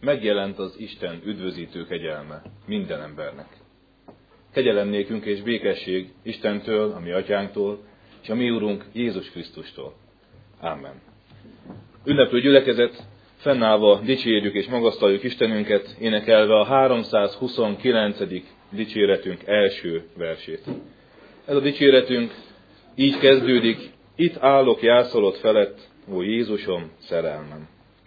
megjelent az Isten üdvözítő kegyelme minden embernek. Kegyelem nékünk és békesség Istentől, a mi atyánktól, és a mi Úrunk Jézus Krisztustól. Ámen. Ünneplő gyülekezet, fennállva dicsérjük és magasztaljuk Istenünket, énekelve a 329. dicséretünk első versét. Ez a dicséretünk így kezdődik: itt állok jászolod felett, ó Jézusom, szerelmem.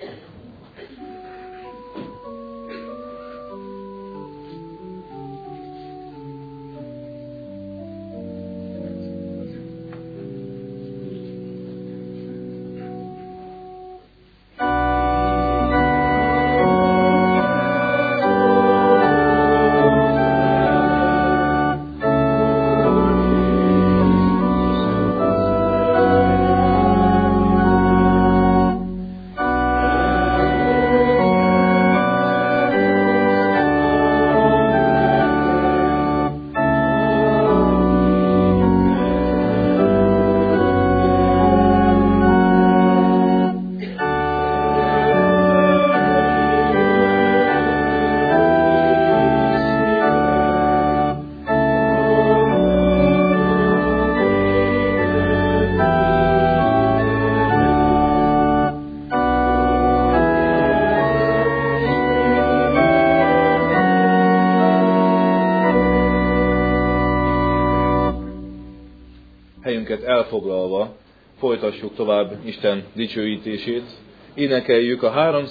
Helyünket elfoglalva folytassuk tovább Isten dicsőítését. Énekeljük a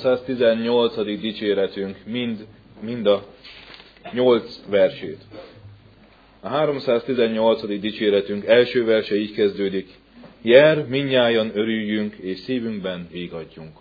318. dicséretünk mind a 8 versét. A 318. dicséretünk első verse így kezdődik: Jár, mindnyájan örüljünk, és szívünkben égadjunk.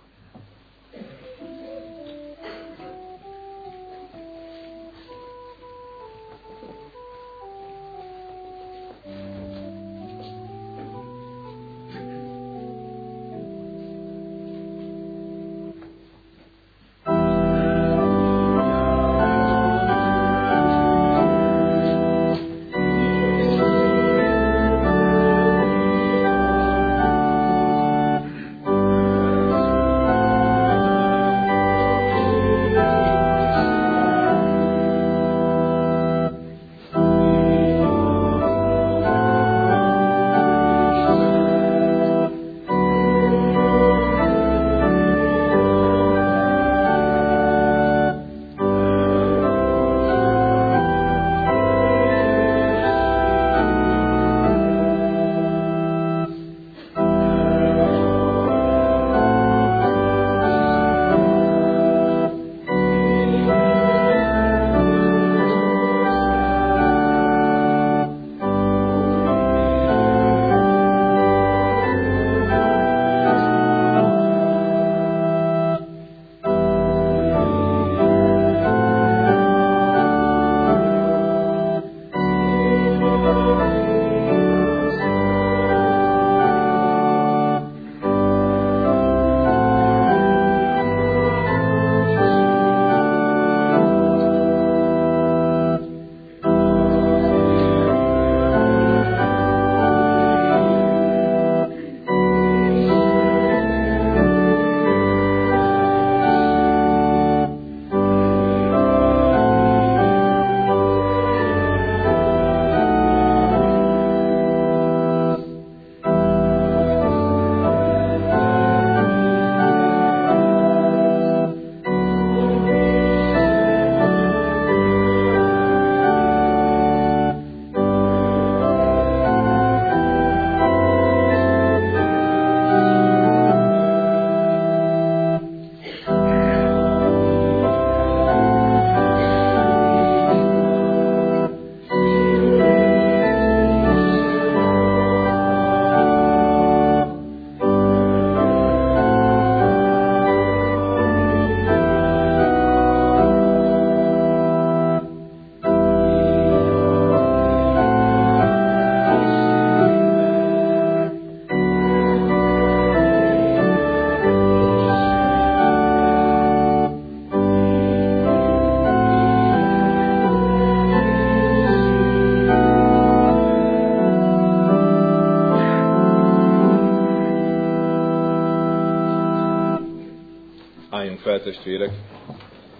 Álljunk fel, testvérek!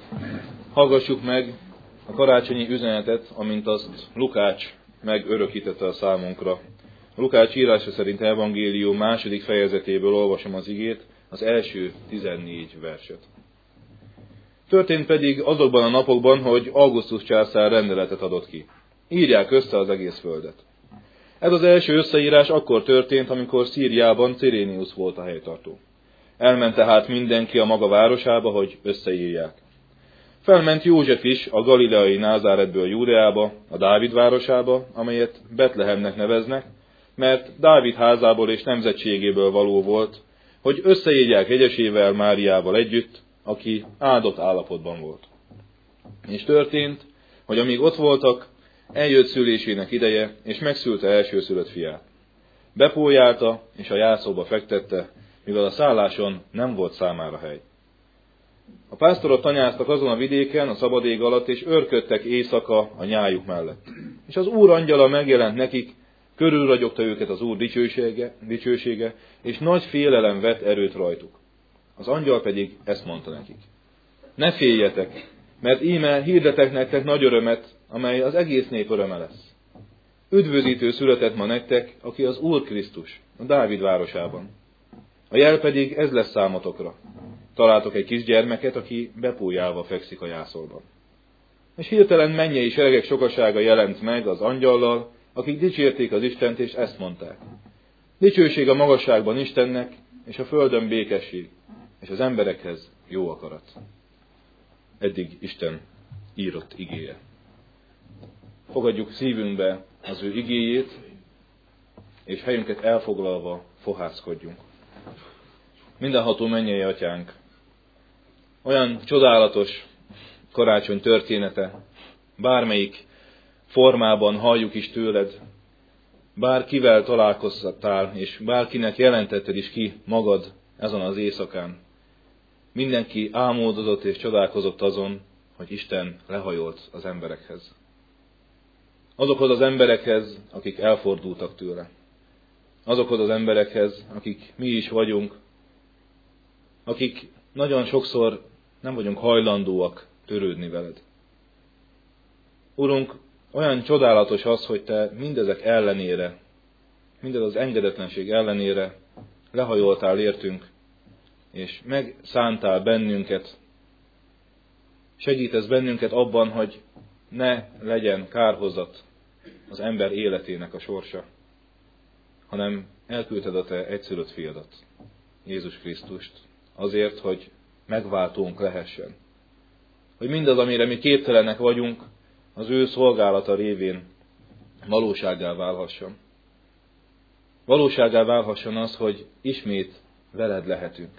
Hallgassuk meg a karácsonyi üzenetet, amint azt Lukács megörökítette a számunkra. A Lukács írása szerint evangélium 2. fejezetéből olvasom az igét, az első 14 verset. Történt pedig azokban a napokban, hogy Augustus császár rendeletet adott ki. Írják össze az egész földet. Ez az első összeírás akkor történt, amikor Szíriában Cirénius volt a helytartó. Elment tehát mindenki a maga városába, hogy összeírják. Felment József is a galileai Názáretből Júdeába, a Dávid városába, amelyet Betlehemnek neveznek, mert Dávid házából és nemzetségéből való volt, hogy összeírják egyesével Máriával együtt, aki áldott állapotban volt. És történt, hogy amíg ott voltak, eljött szülésének ideje, és megszülte elsőszülött fiát. Bepójálta, és a jászóba fektette, mivel a szálláson nem volt számára hely. A pásztorok tanyáztak azon a vidéken, a szabad ég alatt, és őrködtek éjszaka a nyájuk mellett. És az Úr angyala megjelent nekik, körülragyogta őket az Úr dicsősége, és nagy félelem vett erőt rajtuk. Az angyal pedig ezt mondta nekik: ne féljetek, mert íme hirdetek nektek nagy örömet, amely az egész nép öröme lesz. Üdvözítő született ma nektek, aki az Úr Krisztus, a Dávid városában. A jel pedig ez lesz számotokra. Találtok egy kisgyermeket, aki bepújálva fekszik a jászolban. És hirtelen mennyei seregek sokasága jelent meg az angyallal, akik dicsérték az Istent, és ezt mondták: dicsőség a magasságban Istennek, és a földön békesség, és az emberekhez jó akarat. Eddig Isten írott igéje. Fogadjuk szívünkbe az ő igéjét, és helyünket elfoglalva fohászkodjunk. Mindenható mennyei Atyánk, olyan csodálatos karácsony története, bármelyik formában halljuk is tőled, bárkivel találkoztál, és bárkinek jelentetted is ki magad ezen az éjszakán. Mindenki álmodozott és csodálkozott azon, hogy Isten lehajolt az emberekhez. Azokhoz az emberekhez, akik elfordultak tőle. Azokhoz az emberekhez, akik mi is vagyunk, akik nagyon sokszor nem vagyunk hajlandóak törődni veled. Urunk, olyan csodálatos az, hogy te mindezek ellenére, mindez az engedetlenség ellenére lehajoltál értünk, és megszántál bennünket, segítesz bennünket abban, hogy ne legyen kárhozat az ember életének a sorsa, hanem elküldted a te egyszülött fiadat, Jézus Krisztust, azért, hogy megváltónk lehessen. Hogy mindaz, amire mi képtelenek vagyunk, az ő szolgálata révén valósággá válhasson. Valósággá válhasson az, hogy ismét veled lehetünk.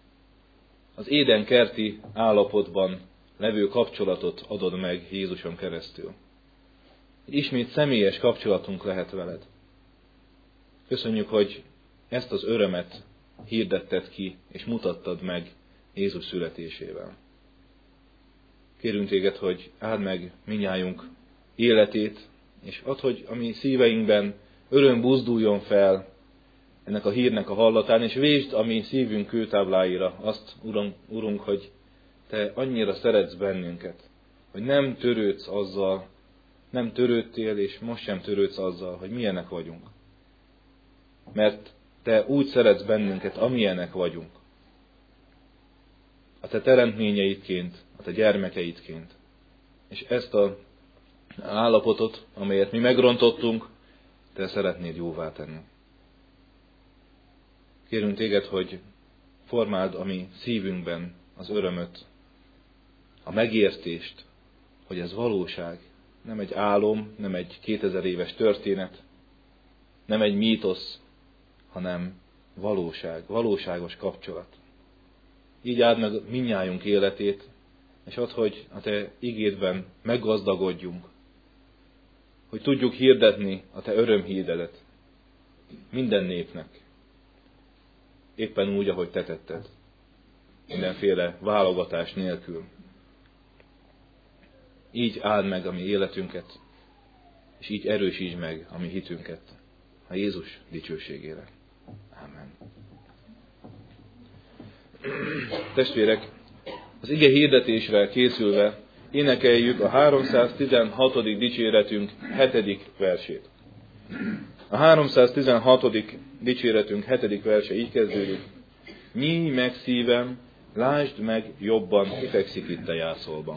Az Éden kerti állapotban levő kapcsolatot adod meg Jézuson keresztül. Ismét személyes kapcsolatunk lehet veled. Köszönjük, hogy ezt az örömet hirdetted ki, és mutattad meg Jézus születésével. Kérünk téged, hogy áld meg mindnyájunk életét, és add, hogy a mi szíveinkben öröm buzduljon fel ennek a hírnek a hallatán, és vésd a mi szívünk kőtábláira azt, Urunk, hogy te annyira szeretsz bennünket, hogy nem törődsz azzal, nem törődtél, és most sem törődsz azzal, hogy milyenek vagyunk. Mert te úgy szeretsz bennünket, amilyenek vagyunk. A te teremtményeidként, a te gyermekeidként. És ezt az állapotot, amelyet mi megrontottunk, te szeretnéd jóvá tenni. Kérünk téged, hogy formáld a mi szívünkben az örömöt, a megértést, hogy ez valóság, nem egy álom, nem egy 2000 éves történet, nem egy mítosz, hanem valóság, valóságos kapcsolat. Így áld meg mindnyájunk életét, és add, hogy a te igédben meggazdagodjunk, hogy tudjuk hirdetni a te örömhíredet minden népnek, éppen úgy, ahogy te tetted, mindenféle válogatás nélkül. Így áld meg a mi életünket, és így erősítsd meg a mi hitünket a Jézus dicsőségére. Ámen. Testvérek, az ige hirdetésre készülve énekeljük a 316. dicséretünk 7. versét. A 316. dicséretünk 7. verse így kezdődik. Nyíj meg szívem, lásd meg jobban, ki fekszik itt a jászolban.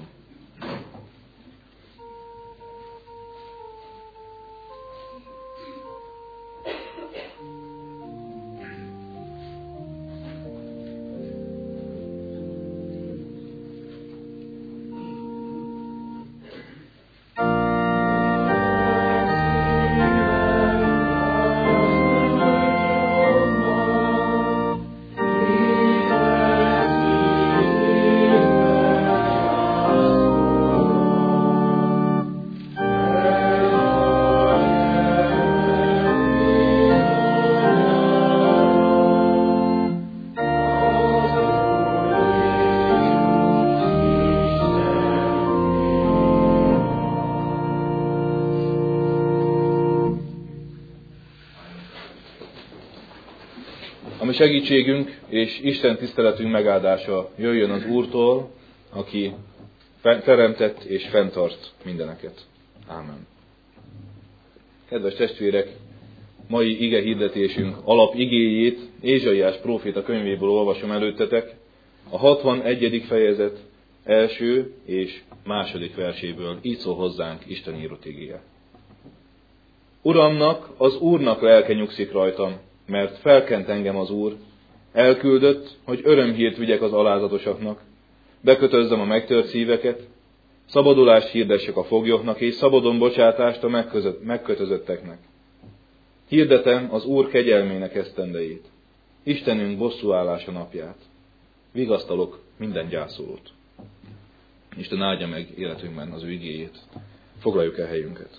A segítségünk és Isten tiszteletünk megáldása jöjjön az Úrtól, aki teremtett és fenntart mindeneket. Ámen. Kedves testvérek, mai ige hirdetésünk alapigéjét Ézsaiás próféta könyvéből olvasom előttetek, a 61. fejezet első és második verséből. Így szól hozzánk Isten írott igéje. Uramnak, az Úrnak lelke nyugszik rajtam, mert felkent engem az Úr, elküldött, hogy örömhírt vigyek az alázatosaknak, bekötözzem a megtört szíveket, szabadulást hirdessek a foglyoknak, és szabadon bocsátást a megkötözötteknek. Hirdetem az Úr kegyelmének esztendejét, Istenünk bosszúállása napját. Vigasztalok minden gyászolót. Isten áldja meg életünkben az ő igéjét. Foglaljuk el helyünket.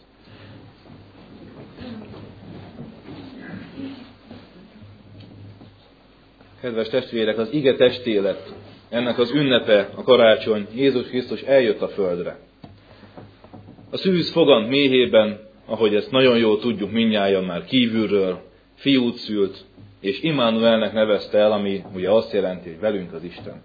Kedves testvérek, az ige testélet, ennek az ünnepe, a karácsony, Jézus Krisztus eljött a földre. A szűz fogant méhében, ahogy ezt nagyon jól tudjuk mindnyájan már kívülről, fiút szült, és Immanuelnek nevezte el, ami ugye azt jelenti, hogy velünk az Isten.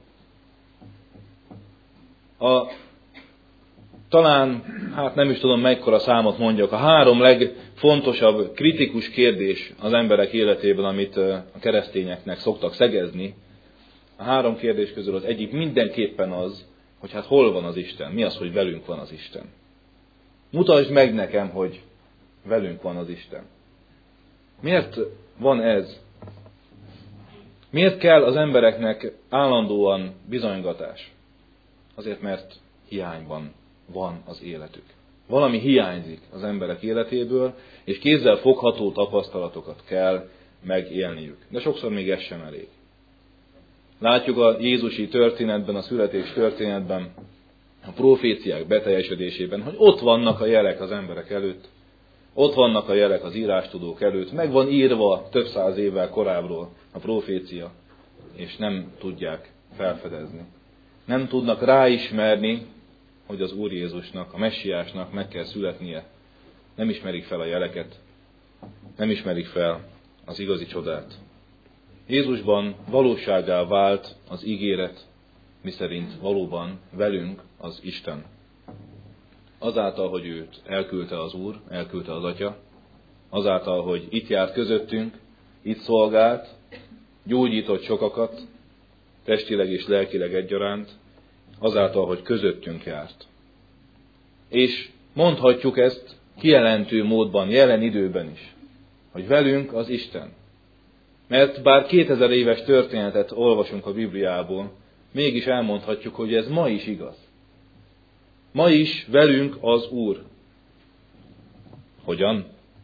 Talán, nem is tudom mekkora számot mondjak, a 3 legfontosabb kritikus kérdés az emberek életében, amit a keresztényeknek szoktak szegezni. A 3 kérdés közül az egyik mindenképpen az, hogy hol van az Isten, mi az, hogy velünk van az Isten. Mutasd meg nekem, hogy velünk van az Isten. Miért van ez? Miért kell az embereknek állandóan bizonygatás? Azért, mert hiányban van az életük. Valami hiányzik az emberek életéből, és kézzel fogható tapasztalatokat kell megélniük. De sokszor még ez sem elég. Látjuk a jézusi történetben, a születés történetben, a proféciák beteljesedésében, hogy ott vannak a jelek az emberek előtt, ott vannak a jelek az írástudók előtt, meg van írva több száz évvel korábbról a profécia, és nem tudják felfedezni. Nem tudnak ráismerni, hogy az Úr Jézusnak, a Messiásnak meg kell születnie. Nem ismerik fel a jeleket, nem ismerik fel az igazi csodát. Jézusban valósággá vált az ígéret, miszerint valóban velünk az Isten. Azáltal, hogy őt elküldte az Úr, elküldte az Atya, azáltal, hogy itt járt közöttünk, itt szolgált, gyógyított sokakat, testileg és lelkileg egyaránt, azáltal, hogy közöttünk járt. És mondhatjuk ezt kijelentő módban, jelen időben is, hogy velünk az Isten. Mert bár 2000 éves történetet olvasunk a Bibliából, mégis elmondhatjuk, hogy ez ma is igaz. Ma is velünk az Úr. Hogyan?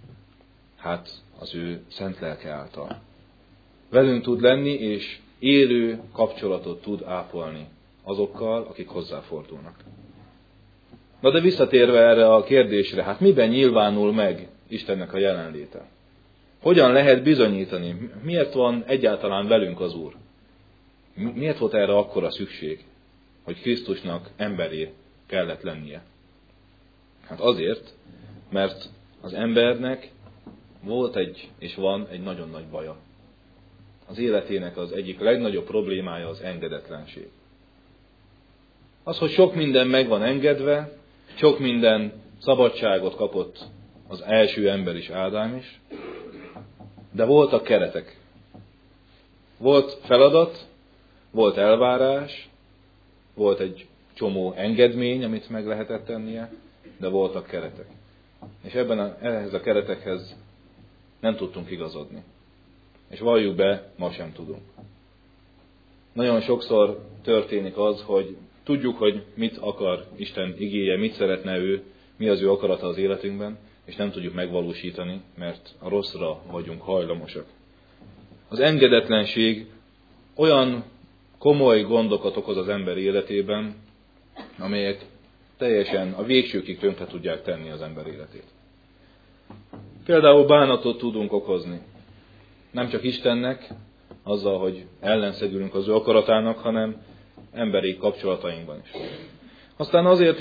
Az ő szent lelke által. Velünk tud lenni, és élő kapcsolatot tud ápolni azokkal, akik hozzáfordulnak. Na de visszatérve erre a kérdésre, miben nyilvánul meg Istennek a jelenléte? Hogyan lehet bizonyítani? Miért van egyáltalán velünk az Úr? Miért volt erre akkora szükség, hogy Krisztusnak emberé kellett lennie? Azért, mert az embernek volt és van egy nagyon nagy baja. Az életének az egyik legnagyobb problémája az engedetlenség. Az, hogy sok minden meg van engedve, sok minden szabadságot kapott az első ember is, Ádám is, de voltak keretek. Volt feladat, volt elvárás, volt egy csomó engedmény, amit meg lehetett tennie, de voltak keretek. És ehhez a keretekhez nem tudtunk igazodni. És valljuk be, ma sem tudunk. Nagyon sokszor történik az, hogy tudjuk, hogy mit akar Isten igéje, mit szeretne ő, mi az ő akarata az életünkben, és nem tudjuk megvalósítani, mert a rosszra vagyunk hajlamosak. Az engedetlenség olyan komoly gondokat okoz az ember életében, amelyek teljesen a végsőkig tönkre tudják tenni az ember életét. Például bánatot tudunk okozni. Nem csak Istennek, azzal, hogy ellenszegülünk az ő akaratának, hanem emberi kapcsolatainkban is. Aztán azért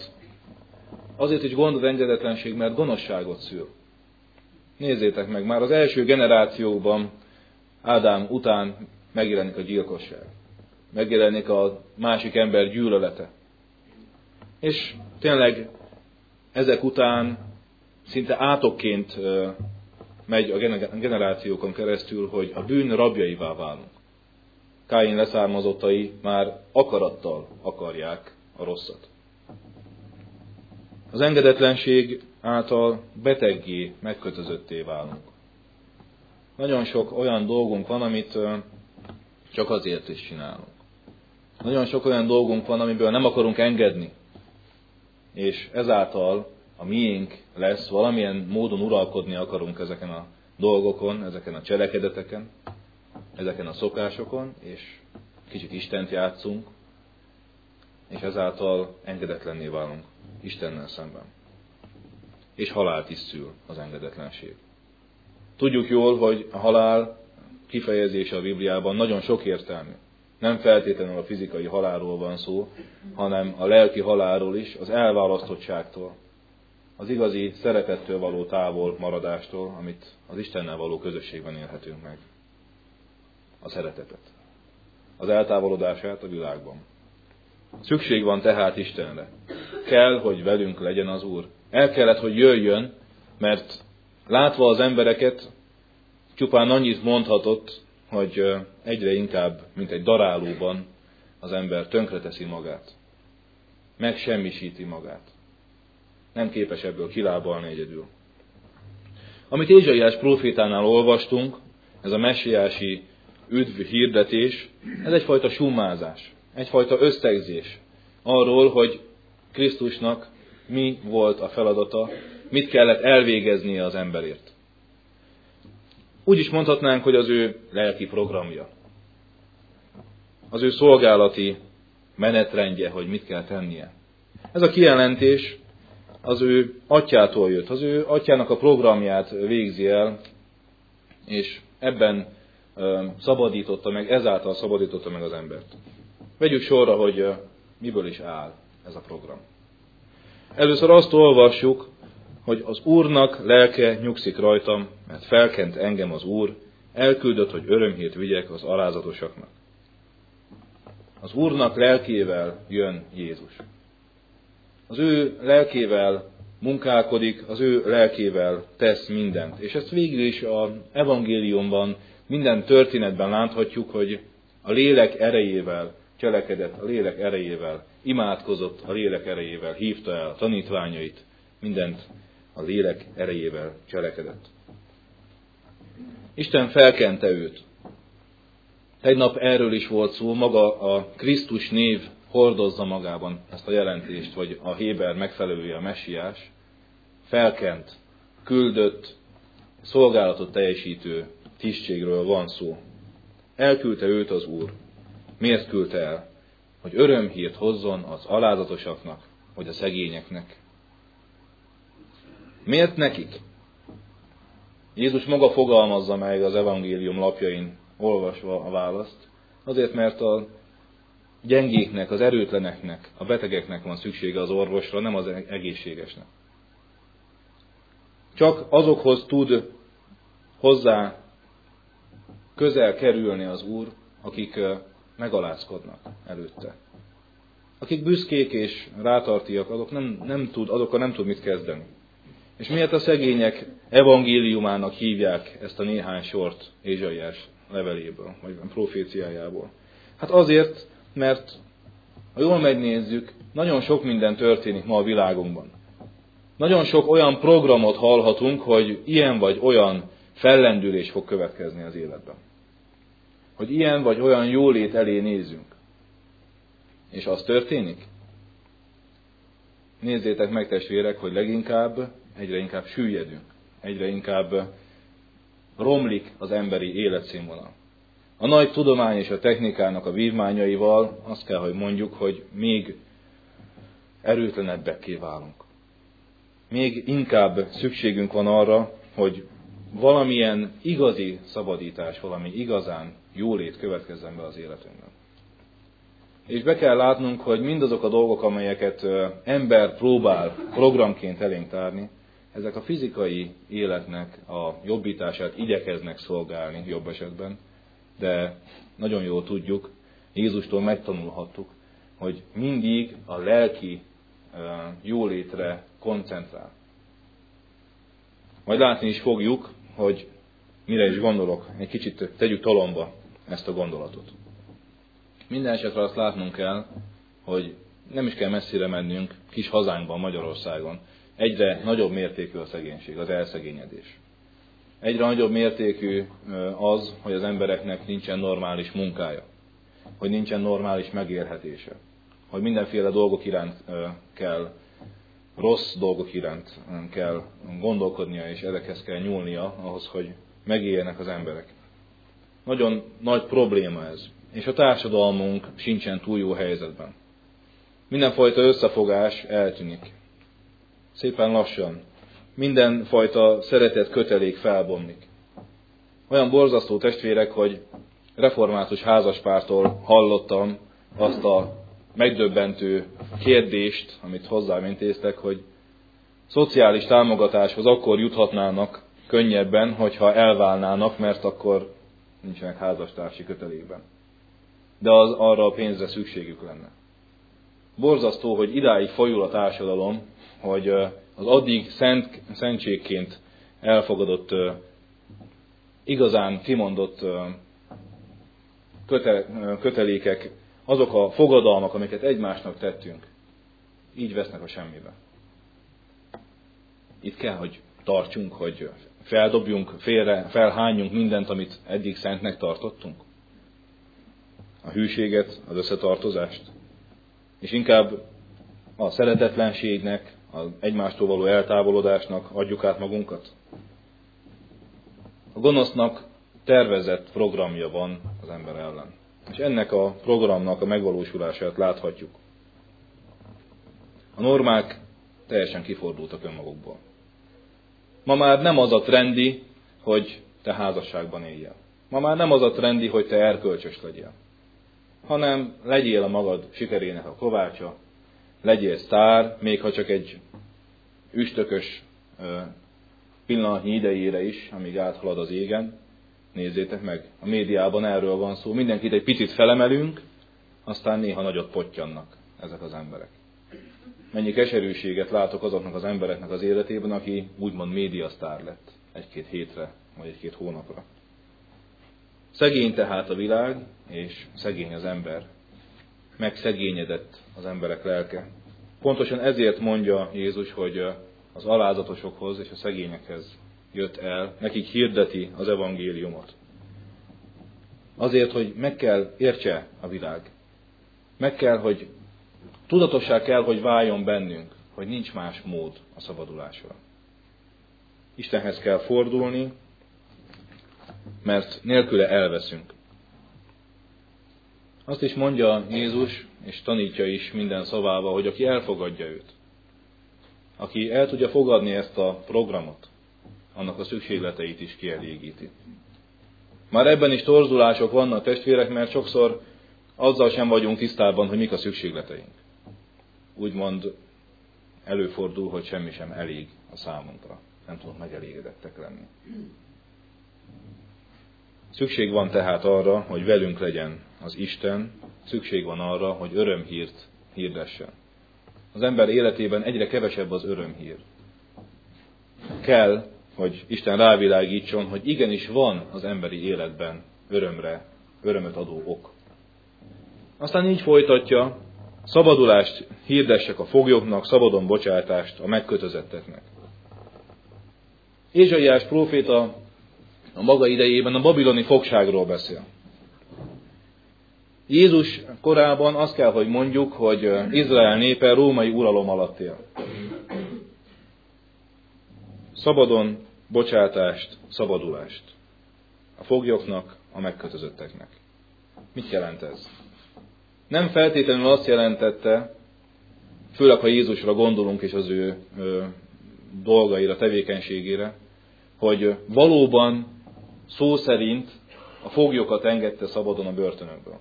is gond az engedetlenség, mert gonoszságot szül. Nézzétek meg, már az első generációkban Ádám után megjelenik a gyilkosság. Megjelenik a másik ember gyűlölete. És tényleg ezek után szinte átokként megy a generációkon keresztül, hogy a bűn rabjaivá válunk. Káin leszármazottai már akarattal akarják a rosszat. Az engedetlenség által beteggé, megkötözötté válunk. Nagyon sok olyan dolgunk van, amit csak azért is csinálunk. Nagyon sok olyan dolgunk van, amiből nem akarunk engedni. És ezáltal a miénk lesz, valamilyen módon uralkodni akarunk ezeken a dolgokon, ezeken a cselekedeteken, ezeken a szokásokon, és kicsit Istent játszunk, és ezáltal engedetlenné válunk Istennel szemben. És halált is szül az engedetlenség. Tudjuk jól, hogy a halál kifejezése a Bibliában nagyon sok értelmű. Nem feltétlenül a fizikai halálról van szó, hanem a lelki halálról is, az elválasztottságtól, az igazi szeretettől való távol maradástól, amit az Istennel való közösségben élhetünk meg. A szeretetet. Az eltávolodását a világban. Szükség van tehát Istenre. Kell, hogy velünk legyen az Úr. El kellett, hogy jöjjön, mert látva az embereket, csupán annyit mondhatott, hogy egyre inkább, mint egy darálóban az ember tönkreteszi magát. Megsemmisíti magát. Nem képes ebből kilábalni egyedül. Amit Ézsaiás prófétánál olvastunk, ez a messiási üdv hirdetés, ez egyfajta summázás, egyfajta összegzés arról, hogy Krisztusnak mi volt a feladata, mit kellett elvégeznie az emberért. Úgy is mondhatnánk, hogy az ő lelki programja, az ő szolgálati menetrendje, hogy mit kell tennie. Ez a kijelentés az ő atyától jött, az ő atyának a programját végzi el, és ebben szabadította meg, ezáltal szabadította meg az embert. Vegyük sorra, hogy miből is áll ez a program. Először azt olvassuk, hogy az Úrnak lelke nyugszik rajtam, mert felkent engem az Úr, elküldött, hogy örömhírt vigyek az alázatosaknak. Az Úrnak lelkével jön Jézus. Az ő lelkével munkálkodik, az ő lelkével tesz mindent. És ezt végül is az evangéliumban, minden történetben láthatjuk, hogy a lélek erejével cselekedett, a lélek erejével imádkozott, a lélek erejével hívta el a tanítványait, mindent a lélek erejével cselekedett. Isten felkente őt. Egy nap erről is volt szó, maga a Krisztus név hordozza magában ezt a jelentést, hogy a héber megfelelője a messiás, felkent, küldött, szolgálatot teljesítő tisztségről van szó. Elküldte őt az Úr. Miért küldte el? Hogy örömhírt hozzon az alázatosaknak, vagy a szegényeknek. Miért nekik? Jézus maga fogalmazza meg az evangélium lapjain, olvasva a választ. Azért, mert a gyengéknek, az erőtleneknek, a betegeknek van szüksége az orvosra, nem az egészségesnek. Csak azokhoz tud hozzá közel kerülni az Úr, akik megalázkodnak előtte. Akik büszkék és rátartiak, azokkal nem tud mit kezdeni. És miért a szegények evangéliumának hívják ezt a néhány sort Ézsaiás leveléből, vagy proféciájából? Hát azért, mert ha jól megnézzük, nagyon sok minden történik ma a világunkban. Nagyon sok olyan programot hallhatunk, hogy ilyen vagy olyan fellendülés fog következni az életben. Hogy ilyen vagy olyan jólét elé nézzünk. És az történik? Nézzétek meg, testvérek, hogy leginkább egyre inkább süllyedünk. Egyre inkább romlik az emberi életszínvonal. A nagy tudomány és a technikának a vívmányaival azt kell, hogy mondjuk, hogy még erőtlenebbekké válunk. Még inkább szükségünk van arra, hogy valamilyen igazi szabadítás, valami igazán jólét következzen be az életünkben. És be kell látnunk, hogy mindazok a dolgok, amelyeket ember próbál programként elénk tárni, ezek a fizikai életnek a jobbítását igyekeznek szolgálni jobb esetben, de nagyon jól tudjuk, Jézustól megtanulhattuk, hogy mindig a lelki jólétre koncentrál. Majd látni is fogjuk, hogy mire is gondolok. Egy kicsit tegyük talomba ezt a gondolatot. Minden esetre azt látnunk kell, hogy nem is kell messzire mennünk, kis hazánkban, Magyarországon. Egyre nagyobb mértékű a szegénység, az elszegényedés. Egyre nagyobb mértékű az, hogy az embereknek nincsen normális munkája, hogy nincsen normális megélhetése, hogy mindenféle dolgok iránt kell, rossz dolgok iránt kell gondolkodnia, és ezekhez kell nyúlnia ahhoz, hogy megéljenek az emberek. Nagyon nagy probléma ez, és a társadalmunk sincsen túl jó helyzetben. Mindenfajta összefogás eltűnik. Szépen lassan. Mindenfajta szeretet kötelék felbomlik. Olyan borzasztó, testvérek, hogy református házaspártól hallottam azt a megdöbbentő kérdést, amit hozzám intéztek, hogy szociális támogatáshoz akkor juthatnának könnyebben, hogyha elválnának, mert akkor nincsenek házastársi kötelékben. De arra a pénzre szükségük lenne. Borzasztó, hogy idáig fajul a társadalom, hogy az addig szentségként elfogadott, igazán kimondott kötelékek, azok a fogadalmak, amiket egymásnak tettünk, így vesznek a semmibe. Itt kell, hogy tartsunk, hogy feldobjunk, felhányjunk mindent, amit eddig szentnek tartottunk. A hűséget, az összetartozást. És inkább a szeretetlenségnek, az egymástól való eltávolodásnak adjuk át magunkat. A gonosznak tervezett programja van az ember ellen. És ennek a programnak a megvalósulását láthatjuk. A normák teljesen kifordultak önmagukból. Ma már nem az a trendi, hogy te házasságban éljél. Ma már nem az a trendi, hogy te erkölcsös legyél. Hanem legyél a magad sikerének a kovácsa, legyél sztár, még ha csak egy üstökös pillanatnyi idejére is, amíg áthalad az égen. Nézzétek meg, a médiában erről van szó. Mindenkit egy picit felemelünk, aztán néha nagyot pottyannak ezek az emberek. Mennyi keserűséget látok azoknak az embereknek az életében, aki úgymond médiasztár lett egy-két hétre, vagy egy-két hónapra. Szegény tehát a világ, és szegény az ember. Megszegényedett az emberek lelke. Pontosan ezért mondja Jézus, hogy az alázatosokhoz és a szegényekhez jött el, nekik hirdeti az evangéliumot. Azért, hogy meg kell értse a világ. Meg kell, hogy tudatossá kell, hogy váljon bennünk, hogy nincs más mód a szabadulásra. Istenhez kell fordulni, mert nélküle elveszünk. Azt is mondja Jézus, és tanítja is minden szavával, hogy aki elfogadja őt, aki el tudja fogadni ezt a programot, annak a szükségleteit is kielégíti. Már ebben is torzulások vannak, testvérek, mert sokszor azzal sem vagyunk tisztában, hogy mik a szükségleteink. Úgymond előfordul, hogy semmi sem elég a számunkra. Nem tudunk megelégedettek lenni. Szükség van tehát arra, hogy velünk legyen az Isten, szükség van arra, hogy örömhírt hirdessen. Az ember életében egyre kevesebb az örömhír. Kell, hogy Isten rávilágítson, hogy igenis van az emberi életben örömöt adó ok. Aztán így folytatja, szabadulást hirdessek a foglyoknak, szabadon bocsátást a megkötözetteknek. Ézsaiás próféta a maga idejében a babiloni fogságról beszél. Jézus korában azt kell, hogy mondjuk, hogy Izrael népe római uralom alatt él. Szabadon bocsátást, szabadulást a foglyoknak, a megkötözötteknek. Mit jelent ez? Nem feltétlenül azt jelentette, főleg ha Jézusra gondolunk és az ő dolgaira, tevékenységére, hogy valóban szó szerint a foglyokat engedte szabadon a börtönökből.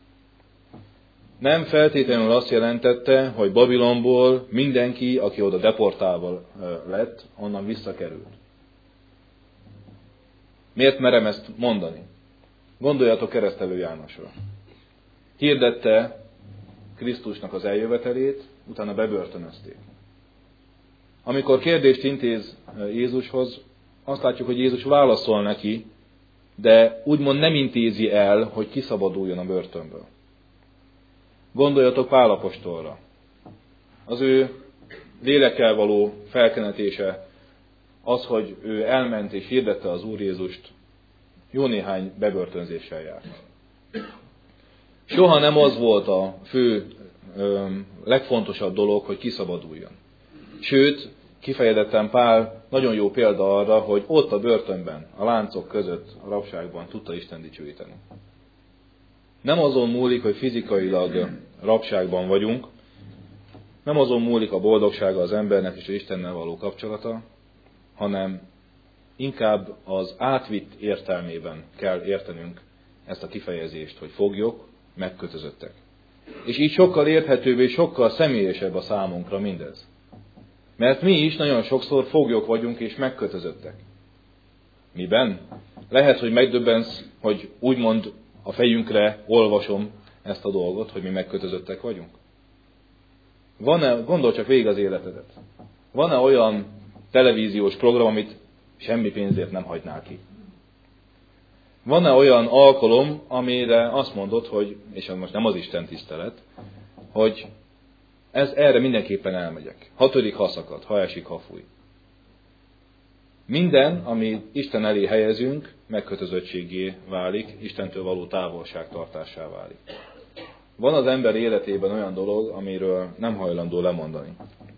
Nem feltétlenül azt jelentette, hogy Babilonból mindenki, aki oda deportálva lett, onnan visszakerült. Miért merem ezt mondani? Gondoljatok Keresztelő Jánosra. Hirdette Krisztusnak az eljövetelét, utána bebörtönözték. Amikor kérdést intéz Jézushoz, azt látjuk, hogy Jézus válaszol neki, de úgymond nem intézi el, hogy kiszabaduljon a börtönből. Gondoljatok Pál apostolra. Az ő lélekkel való felkenetése az, hogy ő elment és hirdette az Úr Jézust, jó néhány bebörtönzéssel járt. Soha nem az volt a fő, legfontosabb dolog, hogy kiszabaduljon. Sőt, kifejezetten Pál nagyon jó példa arra, hogy ott a börtönben, a láncok között, a rabságban tudta Isten dicsőíteni. Nem azon múlik, hogy fizikailag rabságban vagyunk, nem azon múlik a boldogsága az embernek és az Istennel való kapcsolata, hanem inkább az átvitt értelmében kell értenünk ezt a kifejezést, hogy foglyok, megkötözöttek. És így sokkal érthetőbb és sokkal személyesebb a számunkra mindez. Mert mi is nagyon sokszor foglyok vagyunk és megkötözöttek. Miben? Lehet, hogy megdöbbensz, hogy úgymond a fejünkre olvasom ezt a dolgot, hogy mi megkötözöttek vagyunk. Gondolj csak végig az életedet. Van-e olyan televíziós program, amit semmi pénzért nem hagynál ki? Van-e olyan alkalom, amire azt mondod, hogy, és most nem az Isten tisztelet, hogy erre mindenképpen elmegyek. Ha törik, ha szakad, ha esik, ha fúj. Minden, ami Isten elé helyezünk, megkötözöttségé válik, Istentől való távolságtartássá válik. Van az ember életében olyan dolog, amiről nem hajlandó lemondani.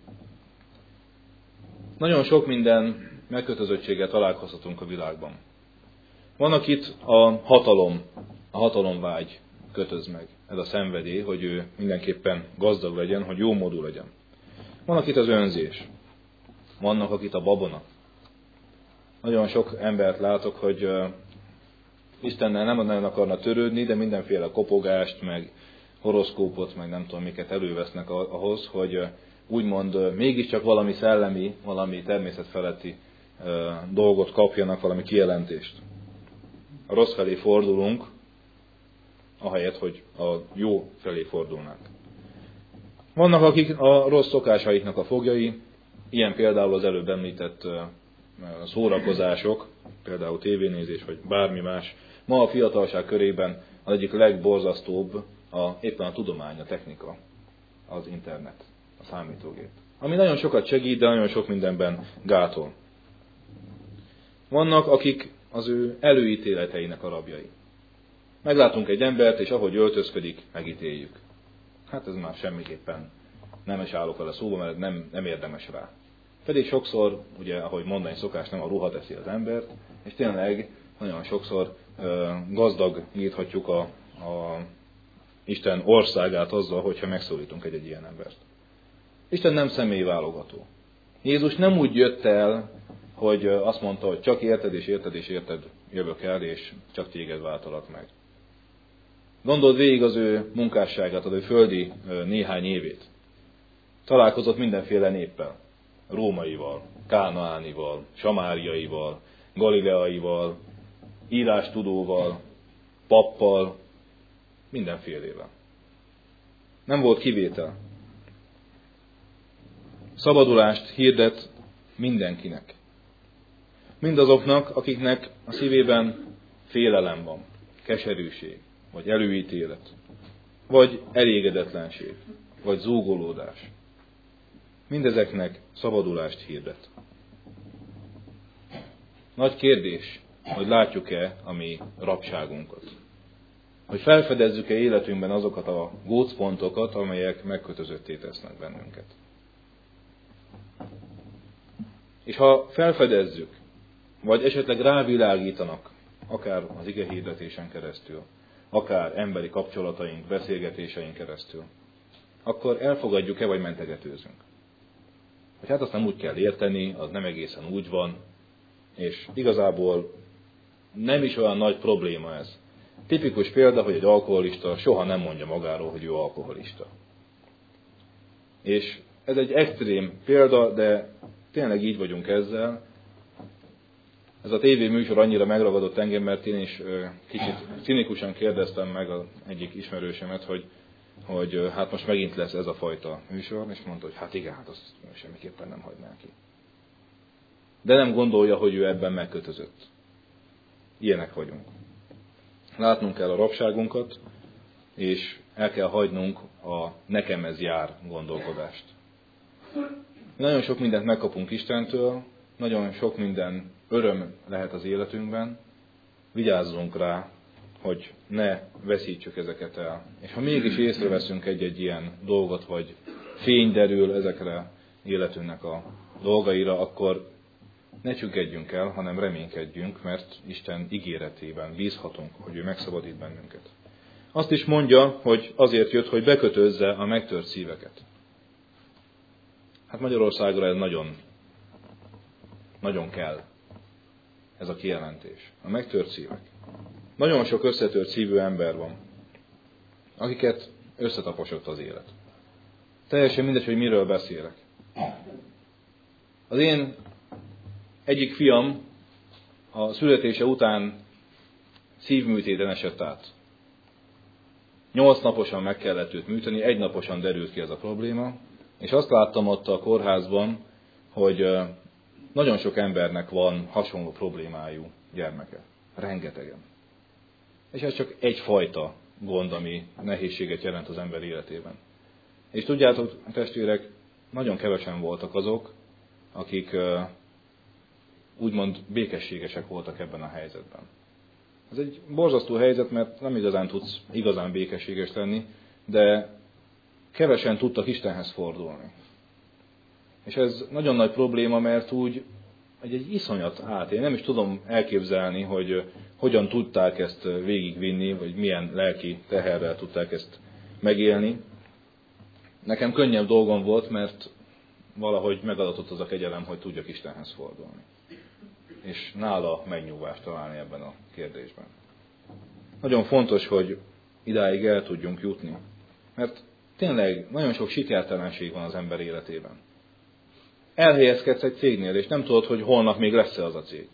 Nagyon sok minden megkötözöttséggel találkozhatunk a világban. Van, akit a hatalomvágy kötöz meg. Ez a szenvedély, hogy ő mindenképpen gazdag legyen, hogy jómódú legyen. Van, akit az önzés. Vannak, akit a babona. Nagyon sok embert látok, hogy Istennel nem nagyon akarna törődni, de mindenféle kopogást, meg horoszkópot, meg nem tudom miket elővesznek ahhoz, hogy úgymond mégiscsak valami szellemi, valami természetfeletti dolgot kapjanak, valami kijelentést. A rossz felé fordulunk, ahelyett, hogy a jó felé fordulnánk. Vannak, akik a rossz szokásaiknak a foglyai, ilyen például az előbb említett szórakozások, például tévénézés, vagy bármi más. Ma a fiatalság körében az egyik legborzasztóbb éppen a tudomány, a technika, az internet, a számítógép. Ami nagyon sokat segít, de nagyon sok mindenben gátol. Vannak, akik az ő előítéleteinek a rabjai. Meglátunk egy embert, és ahogy öltözködik, megítéljük. Hát ez már semmiképpen nem is állok vele szóba, mert nem érdemes rá. Pedig sokszor, ugye, ahogy mondani szokás, nem a ruha teszi az embert, és tényleg nagyon sokszor gazdagíthatjuk a Isten országát azzal, hogyha megszólítunk egy ilyen embert. Isten nem személyválogató. Jézus nem úgy jött el, hogy azt mondta, hogy csak érted és érted és érted jövök el, és csak téged váltalak meg. Gondold végig az ő munkásságát, az ő földi néhány évét. Találkozott mindenféle néppel. Rómaival, kánaánival, samáriaival, galileaival, írástudóval, pappal, mindenfélével. Nem volt kivétel. Szabadulást hirdet mindenkinek. Mindazoknak, akiknek a szívében félelem van, keserűség, vagy előítélet, vagy elégedetlenség, vagy zúgolódás. Mindezeknek szabadulást hirdet. Nagy kérdés, hogy látjuk-e a mi rabságunkat. Hogy felfedezzük-e életünkben azokat a gócpontokat, amelyek megkötözötté tesznek bennünket. És ha felfedezzük, vagy esetleg rávilágítanak, akár az igehirdetésen keresztül, akár emberi kapcsolataink, beszélgetéseink keresztül, akkor elfogadjuk-e, vagy mentegetőzünk. Hogy hát azt nem úgy kell érteni, az nem egészen úgy van, és igazából nem is olyan nagy probléma ez. Tipikus példa, hogy egy alkoholista soha nem mondja magáról, hogy ő alkoholista. És ez egy extrém példa, de tényleg így vagyunk ezzel. Ez a tévéműsor annyira megragadott engem, mert én is kicsit cinikusan kérdeztem meg az egyik ismerősemet, hogy hát most megint lesz ez a fajta műsor, és mondta, hogy hát igen, hát azt semmiképpen nem hagyná ki. De nem gondolja, hogy ő ebben megkötözött. Ilyenek vagyunk. Látnunk kell a rabságunkat, és el kell hagynunk a nekem ez jár gondolkodást. Nagyon sok mindent megkapunk Istentől, nagyon sok minden öröm lehet az életünkben, vigyázzunk rá, hogy ne veszítsük ezeket el. És ha mégis észreveszünk egy-egy ilyen dolgot, vagy fény derül ezekre életünknek a dolgaira, akkor ne csüggedjünk el, hanem reménykedjünk, mert Isten ígéretében bízhatunk, hogy ő megszabadít bennünket. Azt is mondja, hogy azért jött, hogy bekötözze a megtört szíveket. Hát Magyarországra ez nagyon, nagyon kell, ez a kijelentés. A megtört szívek. Nagyon sok összetört szívű ember van, akiket összetaposott az élet. Teljesen mindegy, hogy miről beszélek. Az én egyik fiam a születése után szívműtéten esett át. 8 naposan meg kellett őt műteni, 1 naposan derült ki ez a probléma, és azt láttam ott a kórházban, hogy nagyon sok embernek van hasonló problémájú gyermeke. Rengetegen. És ez csak egyfajta gond, ami nehézséget jelent az ember életében. És tudjátok, testvérek, nagyon kevesen voltak azok, akik úgymond békességesek voltak ebben a helyzetben. Ez egy borzasztó helyzet, mert nem igazán tudsz igazán békességes lenni, de kevesen tudtak Istenhez fordulni. És ez nagyon nagy probléma, mert úgy egy iszonyat én nem is tudom elképzelni, hogy hogyan tudták ezt végigvinni, vagy milyen lelki teherrel tudták ezt megélni. Nekem könnyebb dolgom volt, mert valahogy megadatott az a kegyelem, hogy tudjak Istenhez fordulni. És nála megnyugvást találni ebben a kérdésben. Nagyon fontos, hogy idáig el tudjunk jutni. Mert tényleg nagyon sok sikertelenség van az ember életében. Elhelyezkedsz egy cégnél, és nem tudod, hogy holnap még lesz-e az a cég.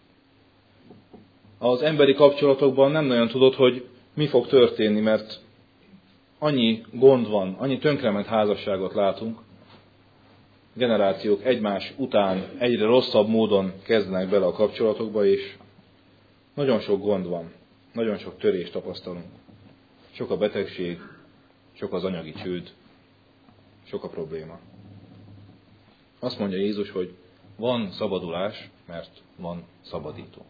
Az emberi kapcsolatokban nem nagyon tudod, hogy mi fog történni, mert annyi gond van, annyi tönkrement házasságot látunk, generációk egymás után egyre rosszabb módon kezdenek bele a kapcsolatokba, és nagyon sok gond van, nagyon sok törést tapasztalunk. Sok a betegség, sok az anyagi csőd, sok a probléma. Azt mondja Jézus, hogy van szabadulás, mert van szabadító.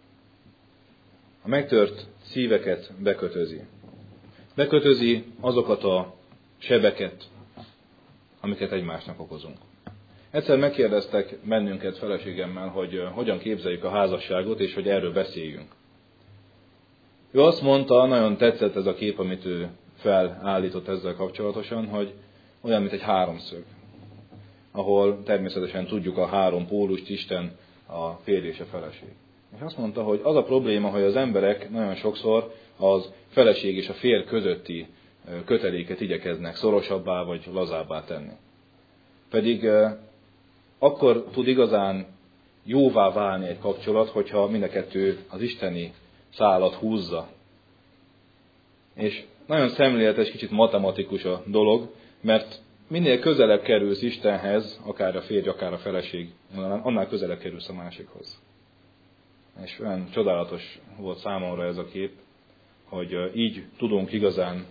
A megtört szíveket bekötözi. Bekötözi azokat a sebeket, amiket egymásnak okozunk. Egyszer megkérdeztek bennünket feleségemmel, hogy hogyan képzeljük a házasságot, és hogy erről beszéljünk. Ő azt mondta, nagyon tetszett ez a kép, amit ő felállított ezzel kapcsolatosan, hogy olyan, mint egy háromszög, ahol természetesen tudjuk a 3 pólust, Isten, a férj és a feleség. És azt mondta, hogy az a probléma, hogy az emberek nagyon sokszor az feleség és a férj közötti köteléket igyekeznek szorosabbá vagy lazábbá tenni. Pedig akkor tud igazán jóvá válni egy kapcsolat, hogyha mind a kettő az isteni szálat húzza. És nagyon szemléletes, kicsit matematikus a dolog, mert minél közelebb kerülsz Istenhez, akár a férj, akár a feleség, annál közelebb kerülsz a másikhoz. És olyan csodálatos volt számomra ez a kép, hogy így tudunk igazán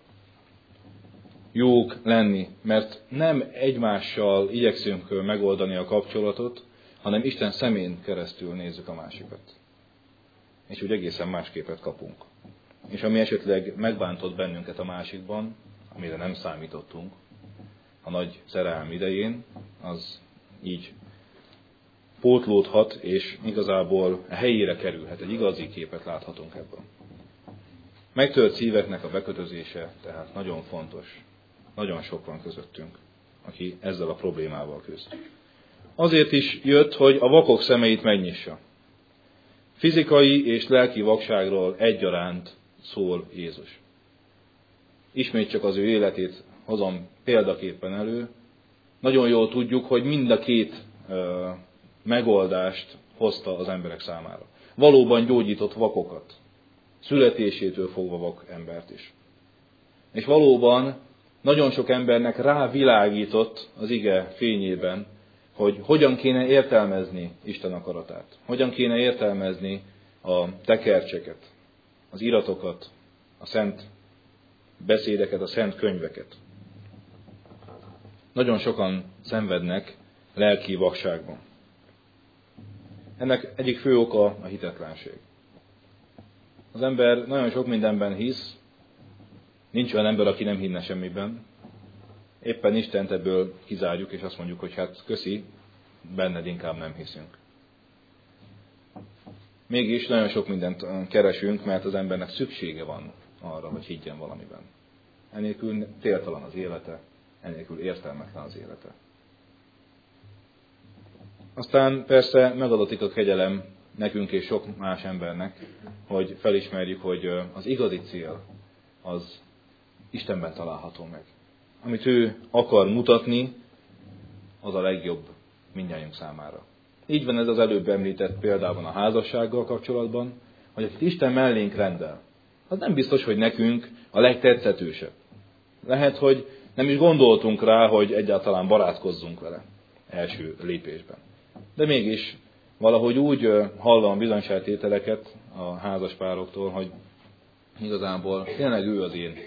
jók lenni, mert nem egymással igyekszünk megoldani a kapcsolatot, hanem Isten szemén keresztül nézzük a másikat. És úgy egészen más képet kapunk. És ami esetleg megbántott bennünket a másikban, amire nem számítottunk a nagy szerelem idején, az így pótlódhat, és igazából a helyére kerülhet. Egy igazi képet láthatunk ebből. Megtört szíveknek a bekötözése, tehát nagyon fontos. Nagyon sok van közöttünk, aki ezzel a problémával küzd. Azért is jött, hogy a vakok szemeit megnyissa. Fizikai és lelki vakságról egyaránt szól Jézus. Ismét csak az ő életét hozom példaképpen elő. Nagyon jól tudjuk, hogy mind a két megoldást hozta az emberek számára. Valóban gyógyított vakokat, születésétől fogva vak embert is. És valóban nagyon sok embernek rávilágított az ige fényében, hogy hogyan kéne értelmezni Isten akaratát, hogyan kéne értelmezni a tekercseket, az iratokat, a szent beszédeket, a szent könyveket. Nagyon sokan szenvednek lelki vakságban. Ennek egyik fő oka a hitetlenség. Az ember nagyon sok mindenben hisz, nincs olyan ember, aki nem hinne semmiben. Éppen Istent ebből kizárjuk, és azt mondjuk, hogy hát köszi, benned inkább nem hiszünk. Mégis nagyon sok mindent keresünk, mert az embernek szüksége van arra, hogy higgyen valamiben. Enélkül céltalan az élete, enélkül értelmetlen az élete. Aztán persze megadatik a kegyelem nekünk és sok más embernek, hogy felismerjük, hogy az igazi cél az Istenben található meg. Amit ő akar mutatni, az a legjobb mindnyájunk számára. Így van ez az előbb említett példában a házassággal kapcsolatban, hogy akit Isten mellénk rendel, az nem biztos, hogy nekünk a legtetszetősebb. Lehet, hogy nem is gondoltunk rá, hogy egyáltalán barátkozzunk vele első lépésben. De mégis valahogy úgy hallom bizonyságtételeket a házaspároktól, hogy igazából tényleg ő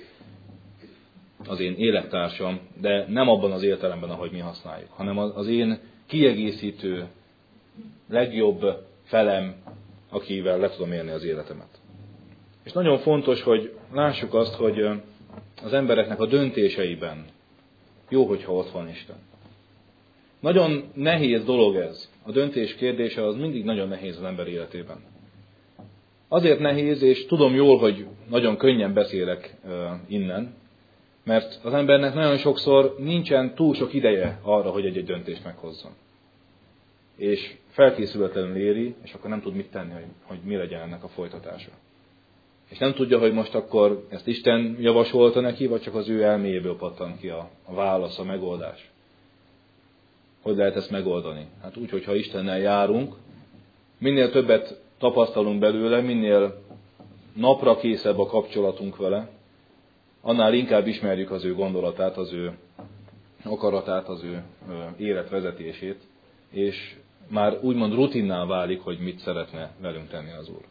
az én élettársam, de nem abban az értelemben, ahogy mi használjuk, hanem az én kiegészítő, legjobb felem, akivel le tudom élni az életemet. És nagyon fontos, hogy lássuk azt, hogy az embereknek a döntéseiben jó, hogyha ott van Isten. Nagyon nehéz dolog ez. A döntés kérdése az mindig nagyon nehéz az ember életében. Azért nehéz, és tudom jól, hogy nagyon könnyen beszélek innen, mert az embernek nagyon sokszor nincsen túl sok ideje arra, hogy egy döntést meghozzon. És felkészületlenül éri, és akkor nem tud mit tenni, hogy mi legyen ennek a folytatása. És nem tudja, hogy most akkor ezt Isten javasolta neki, vagy csak az ő elméjéből pattan ki a válasz, a megoldás. Hogy lehet ezt megoldani? Hát úgy, hogyha Istennel járunk, minél többet tapasztalunk belőle, minél napra készebb a kapcsolatunk vele, annál inkább ismerjük az ő gondolatát, az ő akaratát, az ő életvezetését, és már úgymond rutinná válik, hogy mit szeretne velünk tenni az Úr.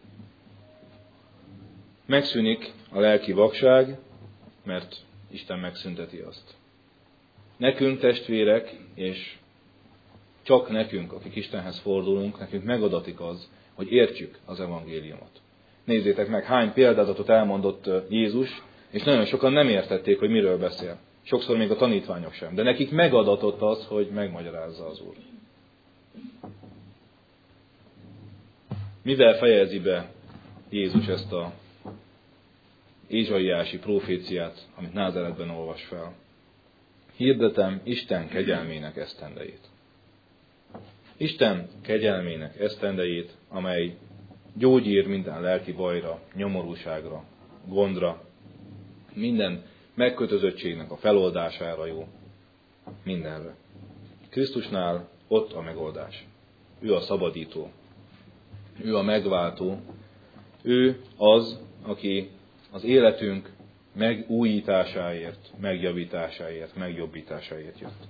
Megszűnik a lelki vakság, mert Isten megszünteti azt. Nekünk, testvérek, és csak nekünk, akik Istenhez fordulunk, nekünk megadatik az, hogy értsük az evangéliumot. Nézzétek meg, hány példázatot elmondott Jézus, és nagyon sokan nem értették, hogy miről beszél. Sokszor még a tanítványok sem. De nekik megadatott az, hogy megmagyarázza az Úr. Mivel fejezi be Jézus ezt a ézsaiási proféciát, amit Názáretben olvas fel? Hirdetem Isten kegyelmének esztendejét. Isten kegyelmének esztendejét, amely gyógyír minden lelki bajra, nyomorúságra, gondra, minden megkötözöttségnek a feloldására jó, mindenre. Krisztusnál ott a megoldás. Ő a szabadító. Ő a megváltó. Ő az, aki az életünk megújításáért, megjavításáért, megjobbításáért jött.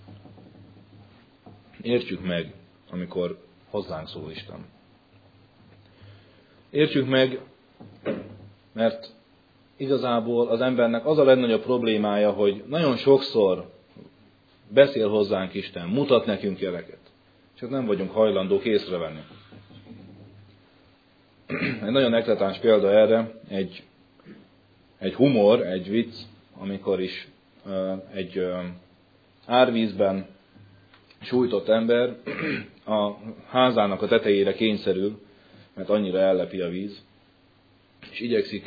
Értsük meg, amikor hozzánk szól Isten. Értsük meg, mert igazából az embernek az a legnagyobb problémája, hogy nagyon sokszor beszél hozzánk Isten, mutat nekünk jeleket, csak nem vagyunk hajlandók észrevenni. Egy nagyon eklatáns példa erre, egy humor, egy vicc, amikor is egy árvízben sújtott ember a házának a tetejére kényszerül, mert annyira ellepi a víz, és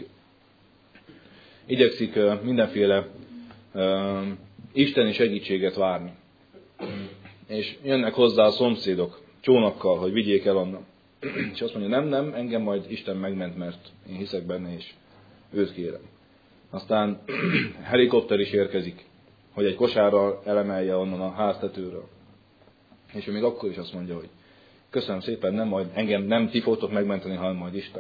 igyekszik mindenféle isteni segítséget várni. És jönnek hozzá a szomszédok csónakkal, hogy vigyék el onnan. És azt mondja, nem, engem majd Isten megment, mert én hiszek benne, és őt kérem. Aztán helikopter is érkezik, hogy egy kosárral elemelje onnan a háztetőről. És ő még akkor is azt mondja, hogy köszönöm szépen, engem nem ti fogtok megmenteni, hanem majd Isten.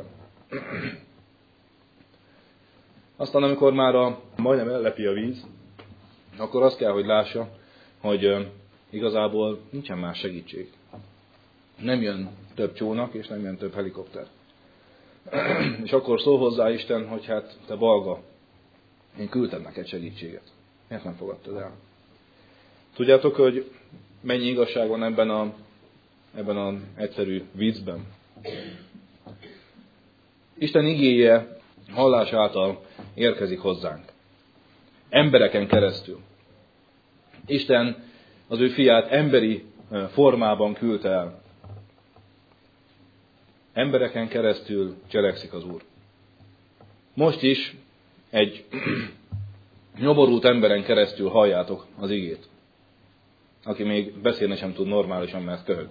Aztán amikor már majdnem ellepi a víz, akkor azt kell, hogy lássa, hogy igazából nincsen más segítség. Nem jön több csónak, és nem jön több helikopter. És akkor szól hozzá Isten, hogy hát te balga, én küldtem neked segítséget. Miért nem fogadtad el? Tudjátok, hogy mennyi igazság van ebben az egyszerű viccben? Isten igéje hallás által érkezik hozzánk. Embereken keresztül. Isten az ő fiát emberi formában küldte el. Embereken keresztül cselekszik az Úr. Most is egy nyoborult emberen keresztül halljátok az igét, aki még beszélni sem tud normálisan, mert köhög.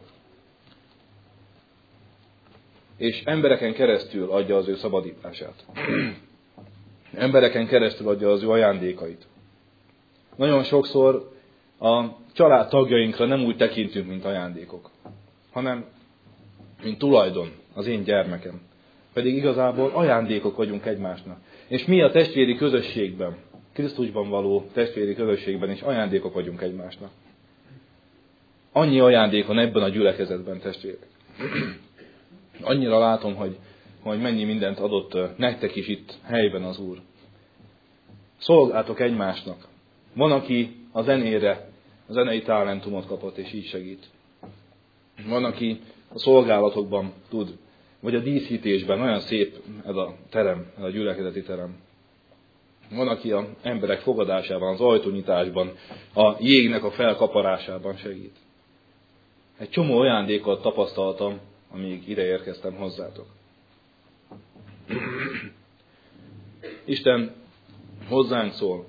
És embereken keresztül adja az ő szabadítását. Embereken keresztül adja az ő ajándékait. Nagyon sokszor a családtagjainkra nem úgy tekintünk, mint ajándékok, hanem mint tulajdon, az én gyermekem. Pedig igazából ajándékok vagyunk egymásnak. És mi a testvéri közösségben, Krisztusban való testvéri közösségben is ajándékok vagyunk egymásnak. Annyi ajándék van ebben a gyülekezetben, testvérek. Annyira látom, hogy mennyi mindent adott nektek is itt helyben az Úr. Szolgáltok egymásnak. Van, aki a zenei talentumot kapott, és így segít. Van, aki a szolgálatokban tud, vagy a díszítésben, olyan szép ez a terem, ez a gyülekezeti terem. Van, aki az emberek fogadásában, az ajtónyitásban, a jégnek a felkaparásában segít. Egy csomó ajándékot tapasztaltam, amíg ide érkeztem hozzátok. Isten hozzánk szól.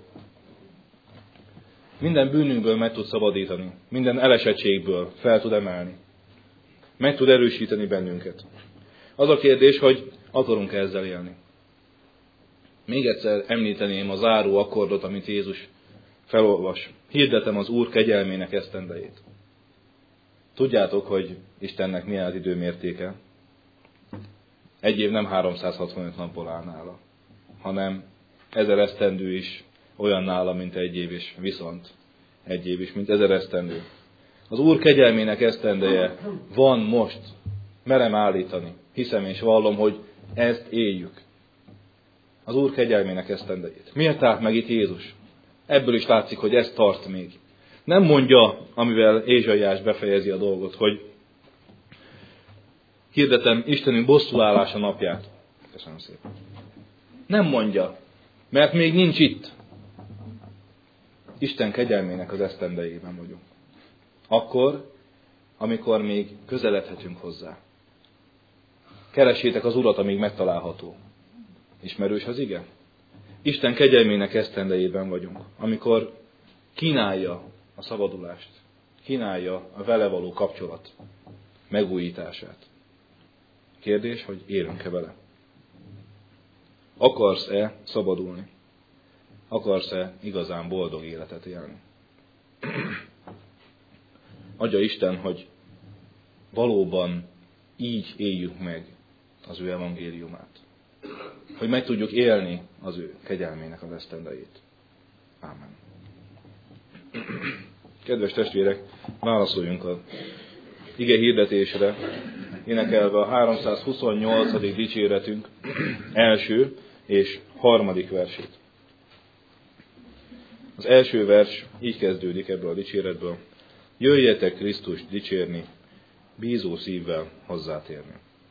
Minden bűnünkből meg tud szabadítani. Minden elesettségből fel tud emelni. Meg tud erősíteni bennünket. Az a kérdés, hogy akarunk ezzel élni. Még egyszer említeném a záró akkordot, amit Jézus felolvas. Hirdetem az Úr kegyelmének esztendejét. Tudjátok, hogy Istennek milyen az időmértéke? Egy év nem 365 napból áll nála, hanem 1000 esztendő is olyan nála, mint egy év, és viszont egy év is, mint 1000 esztendő. Az Úr kegyelmének esztendeje van most. Merem állítani. Hiszem és vallom, hogy ezt éljük. Az Úr kegyelmének esztendejét. Miért állt meg itt Jézus? Ebből is látszik, hogy ez tart még. Nem mondja, amivel Ézsaiás befejezi a dolgot, hogy hirdetem Istenünk bosszúállása napját. Köszönöm szépen. Nem mondja, mert még nincs itt. Isten kegyelmének az esztendejében vagyunk. Akkor, amikor még közeledhetünk hozzá. Keressétek az Urat, amíg megtalálható. Ismerős az ige? Isten kegyelmének esztendejében vagyunk, amikor kínálja a szabadulást, kínálja a vele való kapcsolat megújítását. Kérdés, hogy élünk-e vele? Akarsz-e szabadulni? Akarsz-e igazán boldog életet élni? Adja Isten, hogy valóban így éljük meg az ő evangéliumát. hogy meg tudjuk élni az ő kegyelmének az esztendejét. Ámen. Kedves testvérek, válaszoljunk az ige hirdetésre, énekelve a 328. dicséretünk első és harmadik versét. Az első vers így kezdődik ebből a dicséretből: jöjjetek Krisztust dicsérni, bízó szívvel hozzátérni.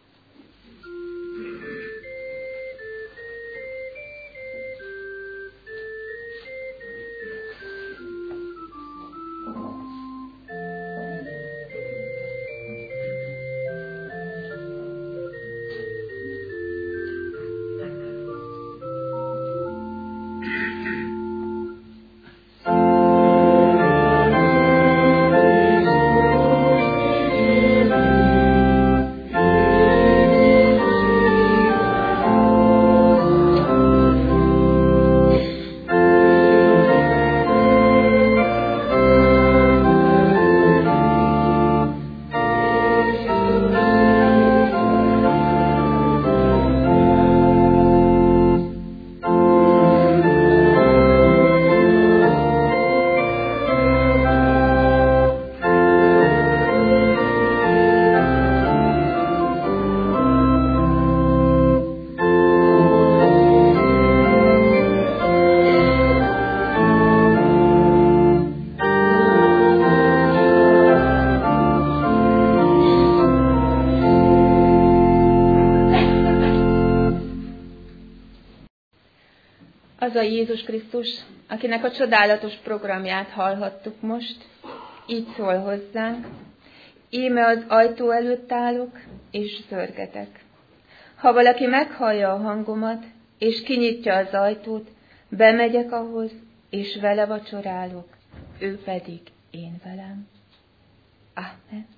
Az a Jézus Krisztus, akinek a csodálatos programját hallhattuk most, így szól hozzánk: íme az ajtó előtt állok, és zörgetek. Ha valaki meghallja a hangomat, és kinyitja az ajtót, bemegyek ahhoz, és vele vacsorálok, ő pedig én velem. Amen.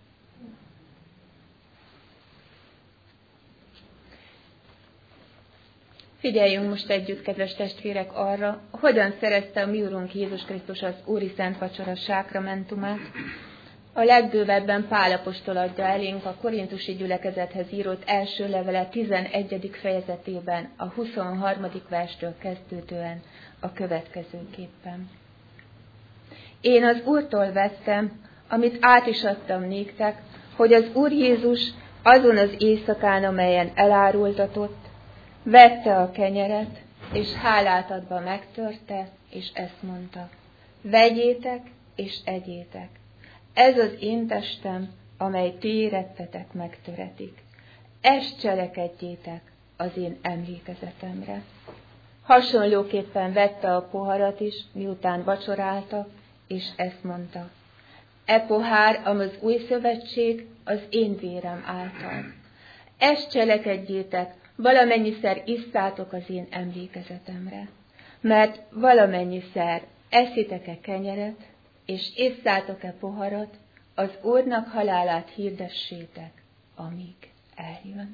Figyeljünk most együtt, kedves testvérek, arra, hogyan szerezte a mi Urunk Jézus Krisztus az Úri Szent Vacsora sákramentumát. A legbővebben Pál apostol adja elénk a korintusi gyülekezethez írott első levele 11. fejezetében, a 23. verstől kezdődően a következőképpen. Én az Úrtól vettem, amit át is adtam néktek, hogy az Úr Jézus azon az éjszakán, amelyen elárultatott, vette a kenyeret, és hálát adva megtörte, és ezt mondta: vegyétek és egyétek, ez az én testem, amely ti érettetek megtöretik. Ezt cselekedjétek az én emlékezetemre. Hasonlóképpen vette a poharat is, miután vacsoráltak, és ezt mondta: e pohár, az új szövetség, az én vérem által. Ezt cselekedjétek, valamennyiszer isszátok az én emlékezetemre. Mert valamennyiszer eszitek-e kenyeret, és isszátok-e poharat, az Úrnak halálát hirdessétek, amíg eljön.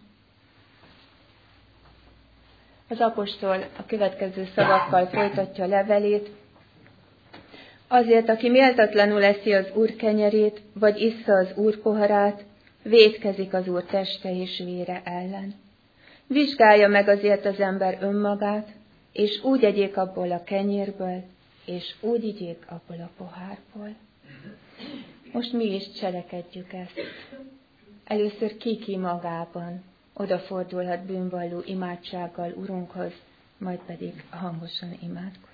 Az apostol a következő szavakkal folytatja levelét: azért, aki méltatlanul eszi az Úr kenyerét, vagy issza az Úr poharát, vétkezik az Úr teste és vére ellen. Vizsgálja meg azért az ember önmagát, és úgy egyék abból a kenyérből, és úgy igyék abból a pohárból. Most mi is cselekedjük ezt. Először ki magában odafordulhat bűnvalló imádsággal Urunkhoz, majd pedig hangosan imádkoz.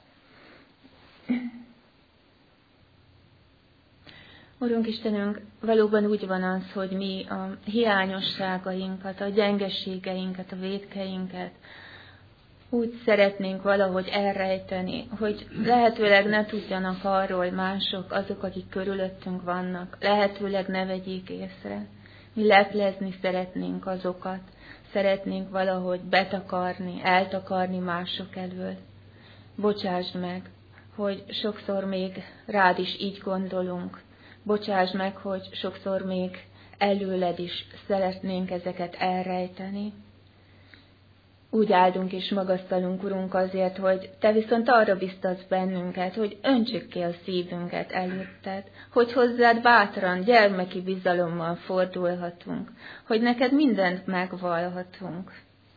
Urunk Istenünk, valóban úgy van az, hogy mi a hiányosságainkat, a gyengeségeinket, a vétkeinket úgy szeretnénk valahogy elrejteni, hogy lehetőleg ne tudjanak arról mások, azok, akik körülöttünk vannak, lehetőleg ne vegyék észre. Mi leplezni szeretnénk azokat, szeretnénk valahogy betakarni, eltakarni mások elől. Bocsásd meg, hogy sokszor még rád is így gondolunk. Bocsásd meg, hogy sokszor még előled is szeretnénk ezeket elrejteni. Úgy áldunk és magasztalunk, Urunk, azért, hogy Te viszont arra biztatsz bennünket, hogy öntsük ki a szívünket előtted, hogy hozzád bátran, gyermeki bizalommal fordulhatunk, hogy neked mindent megvallhatunk.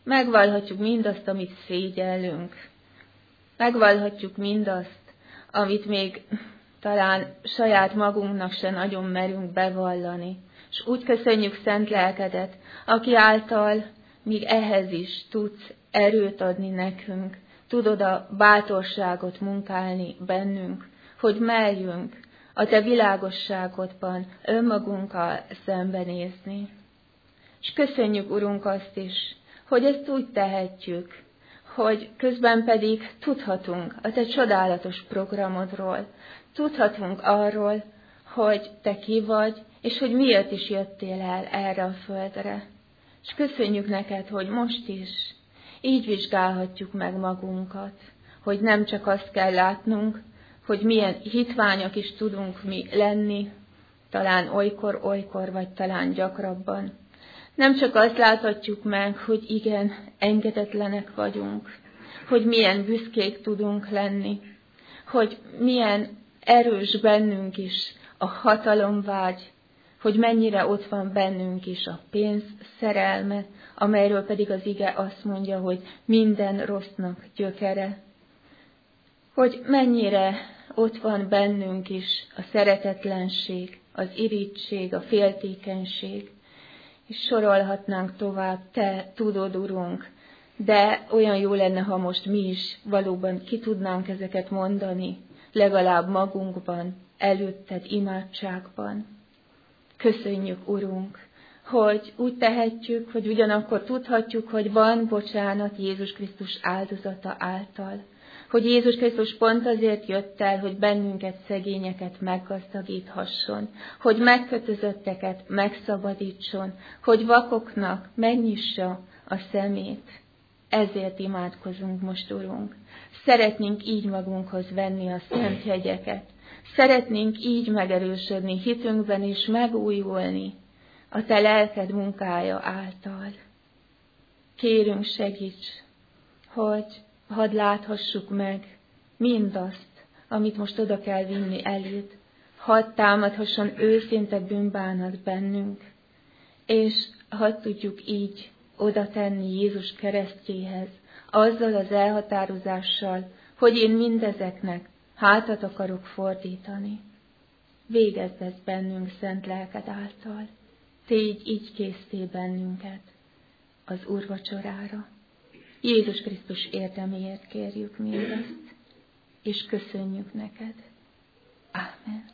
Megvallhatjuk mindazt, amit szégyellünk. Megvallhatjuk mindazt, amit még talán saját magunknak se nagyon merünk bevallani. És úgy köszönjük szent lelkedet, aki által még ehhez is tudsz erőt adni nekünk. Tudod a bátorságot munkálni bennünk, hogy merjünk a te világosságodban önmagunkkal szembenézni. És köszönjük, Urunk, azt is, hogy ezt úgy tehetjük, hogy közben pedig tudhatunk a te csodálatos programodról, tudhatunk arról, hogy te ki vagy, és hogy miért is jöttél el erre a földre. És köszönjük neked, hogy most is így vizsgálhatjuk meg magunkat, hogy nem csak azt kell látnunk, hogy milyen hitványak is tudunk mi lenni, talán olykor, vagy talán gyakrabban. Nem csak azt láthatjuk meg, hogy igen, engedetlenek vagyunk, hogy milyen büszkék tudunk lenni, hogy milyen erős bennünk is a hatalomvágy, hogy mennyire ott van bennünk is a pénz szerelme, amelyről pedig az ige azt mondja, hogy minden rossznak gyökere. Hogy mennyire ott van bennünk is a szeretetlenség, az irigység, a féltékenység, és sorolhatnánk tovább, te tudod, Urunk, de olyan jó lenne, ha most mi is valóban ki tudnánk ezeket mondani, legalább magunkban, előtted imádságban. Köszönjük, Urunk, hogy úgy tehetjük, hogy ugyanakkor tudhatjuk, hogy van bocsánat Jézus Krisztus áldozata által. Hogy Jézus Krisztus pont azért jött el, hogy bennünket, szegényeket meggazdagíthasson, hogy megkötözötteket megszabadítson, hogy vakoknak megnyissa a szemét. Ezért imádkozunk most, Urunk. Szeretnénk így magunkhoz venni a szent jegyeket. Szeretnénk így megerősödni hitünkben és megújulni a te lelked munkája által. Kérünk, segíts, hogy hadd láthassuk meg mindazt, amit most oda kell vinni eléd. Hadd támadhasson őszinte bűnbánat bennünk, és hadd tudjuk így oda tenni Jézus keresztjéhez, azzal az elhatározással, hogy én mindezeknek hátat akarok fordítani. Végezd ezt bennünk szent lelked által. Tégy így késztél bennünket az úrvacsorára. Jézus Krisztus érdeméért kérjük mindezt, és köszönjük neked. Ámen.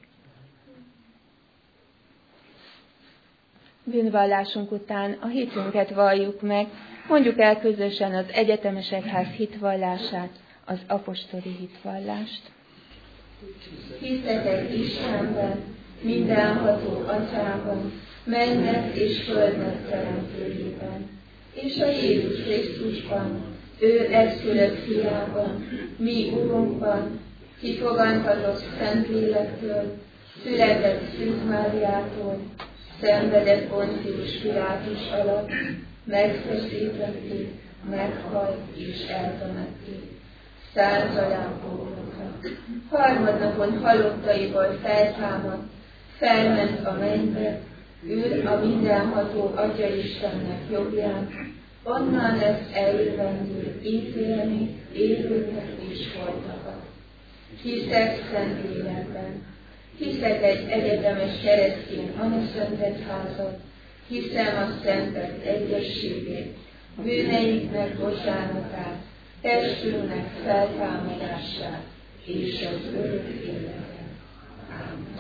Bűnvallásunk után a hitünket valljuk meg, mondjuk el közösen az egyetemes egyház hitvallását, az apostoli hitvallást. Hiszek egy Istenben, mindenható Atyában, mennyet és földet teremtőjében, és a Jézus Krisztusban, ő egyszülött fiában, mi Urunkban, ki fogantatott Szentlélektől, született Szűz Máriától, szenvedett Poncius Pilátus alatt, megfeszítették, meghalt és eltemették. 100 alá pórokra. Harmadnapon halottaiból feltámadt, felment a mennybe, ül a mindenható Atya Istennek jobbján, onnan lesz eljövendő ítélni élőket és holtakat. Hiszek Szentlélekben, hiszek egy egyetemes keresztény anyaszentegyházat, hiszem a szentek egyességét, bűneiknek bocsánatát, testünknek feltámadását és az örök életet. Ámen.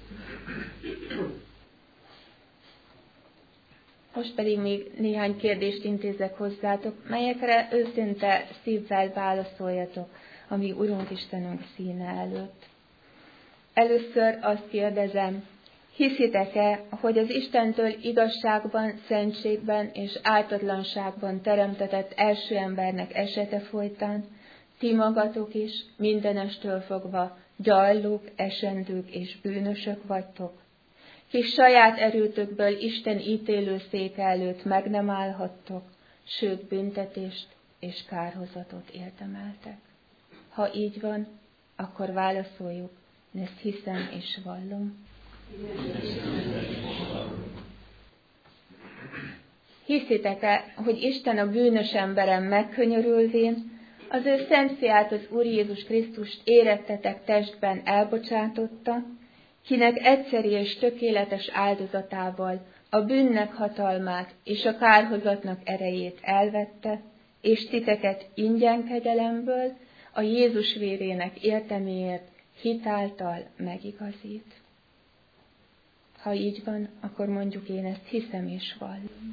Most pedig még néhány kérdést intézek hozzátok, melyekre őszinte szívvel válaszoljatok, amíg Urunk Istenünk színe előtt. Először azt kérdezem, hiszitek-e, hogy az Istentől igazságban, szentségben és ártatlanságban teremtetett első embernek esete folytán ti magatok is mindenestől fogva gyarlók, esendők és bűnösök vagytok, ki saját erőtökből Isten ítélőszéke előtt meg nem állhattok, sőt büntetést és kárhozatot érdemeltek. Ha így van, akkor válaszoljuk, ezt hiszem és vallom. Hiszitek-e, hogy Isten a bűnös emberen megkönyörülvén az ő szent fiát, az Úr Jézus Krisztust érettetek testben elbocsátotta, kinek egyszeri és tökéletes áldozatával a bűnnek hatalmát és a kárhozatnak erejét elvette, és titeket ingyen kegyelemből a Jézus vérének érteméért hitáltal megigazít. Ha így van, akkor mondjuk én ezt hiszem és vallom.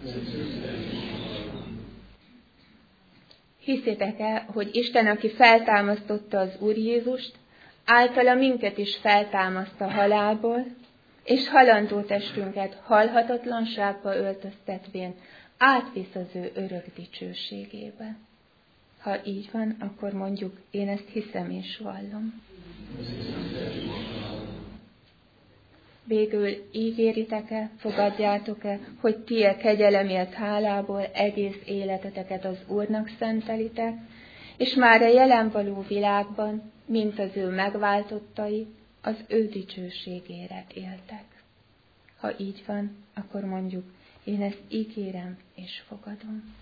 Hiszitek-e, hogy Isten, aki feltámasztotta az Úr Jézust, általa minket is feltámaszt a halálból, és halandó testünket halhatatlanságba öltöztetvén átvisz az ő örök dicsőségébe? Ha így van, akkor mondjuk én ezt hiszem és vallom. Végül ígéritek-e, fogadjátok-e, hogy ti a kegyelemért hálából egész életeteket az Úrnak szentelitek, és már a jelen való világban, mint az ő megváltottai, az ő dicsőségére éltek? Ha így van, akkor mondjuk, én ezt ígérem és fogadom.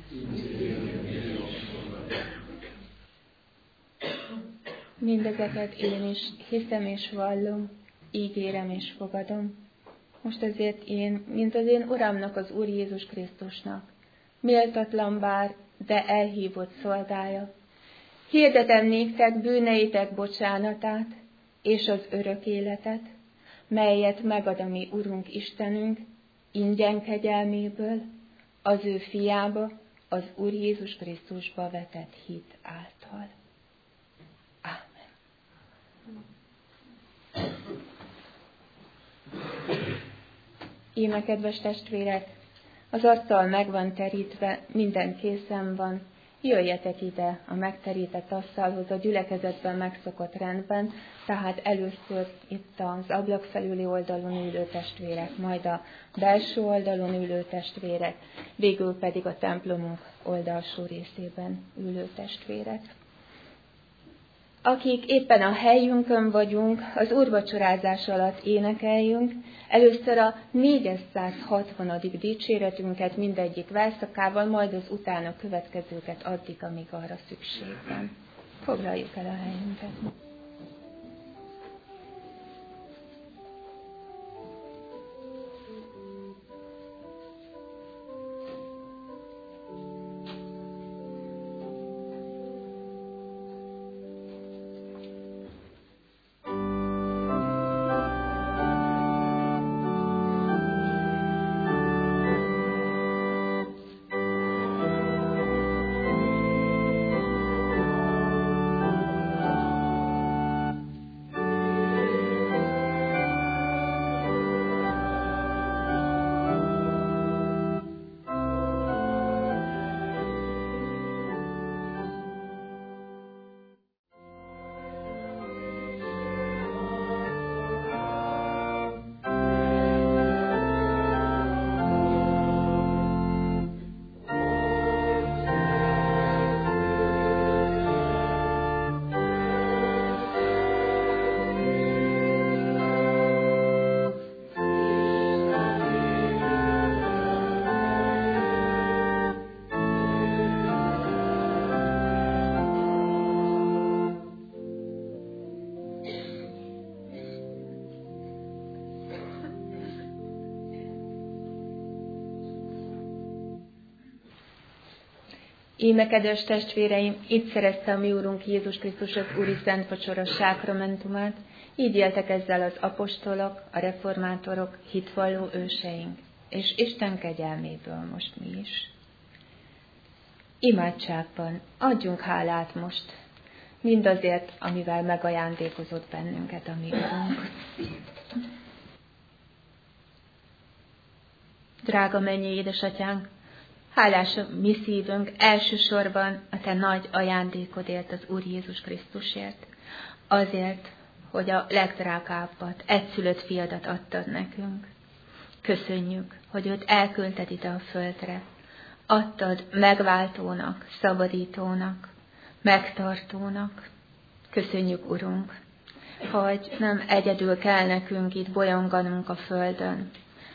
Mindezeket én is hiszem és vallom, ígérem és fogadom. Most azért én, mint az én Uramnak, az Úr Jézus Krisztusnak, méltatlan bár, de elhívott szolgája, hirdetem néktek bűneitek bocsánatát és az örök életet, melyet megad a mi Urunk Istenünk ingyen kegyelméből, az ő fiába, az Úr Jézus Krisztusba vetett hit által. Ámen. Íme, kedves testvérek, az asztal meg van terítve, minden készen van, jöjjetek ide a megterített asztalhoz a gyülekezetben megszokott rendben, tehát először itt az ablak felüli oldalon ülő testvérek, majd a belső oldalon ülő testvérek, végül pedig a templomunk oldalsó részében ülő testvérek. Akik éppen a helyünkön vagyunk, az úrvacsorázás alatt énekeljünk, először a 460. dicséretünket mindegyik verszakával, majd az utána következőket addig, amíg arra szükség van. Foglaljuk el a helyünket. Íme, kedves testvéreim, itt szerezte a mi Úrunk Jézus Krisztus az Úri Szent Vacsora sákramentumát, így éltek ezzel az apostolok, a reformátorok, hitvalló őseink, és Isten kegyelméből most mi is. Imádságban adjunk hálát most, mindazért, amivel megajándékozott bennünket a mi Urunk. Drága mennyei édesatyánk, hálás a mi szívünk elsősorban a te nagy ajándékodért, az Úr Jézus Krisztusért. Azért, hogy a legdrágábbat, egyszülött fiadat adtad nekünk. Köszönjük, hogy őt elküldted ide a földre. Adtad megváltónak, szabadítónak, megtartónak. Köszönjük, Urunk, hogy nem egyedül kell nekünk itt bolyonganunk a földön,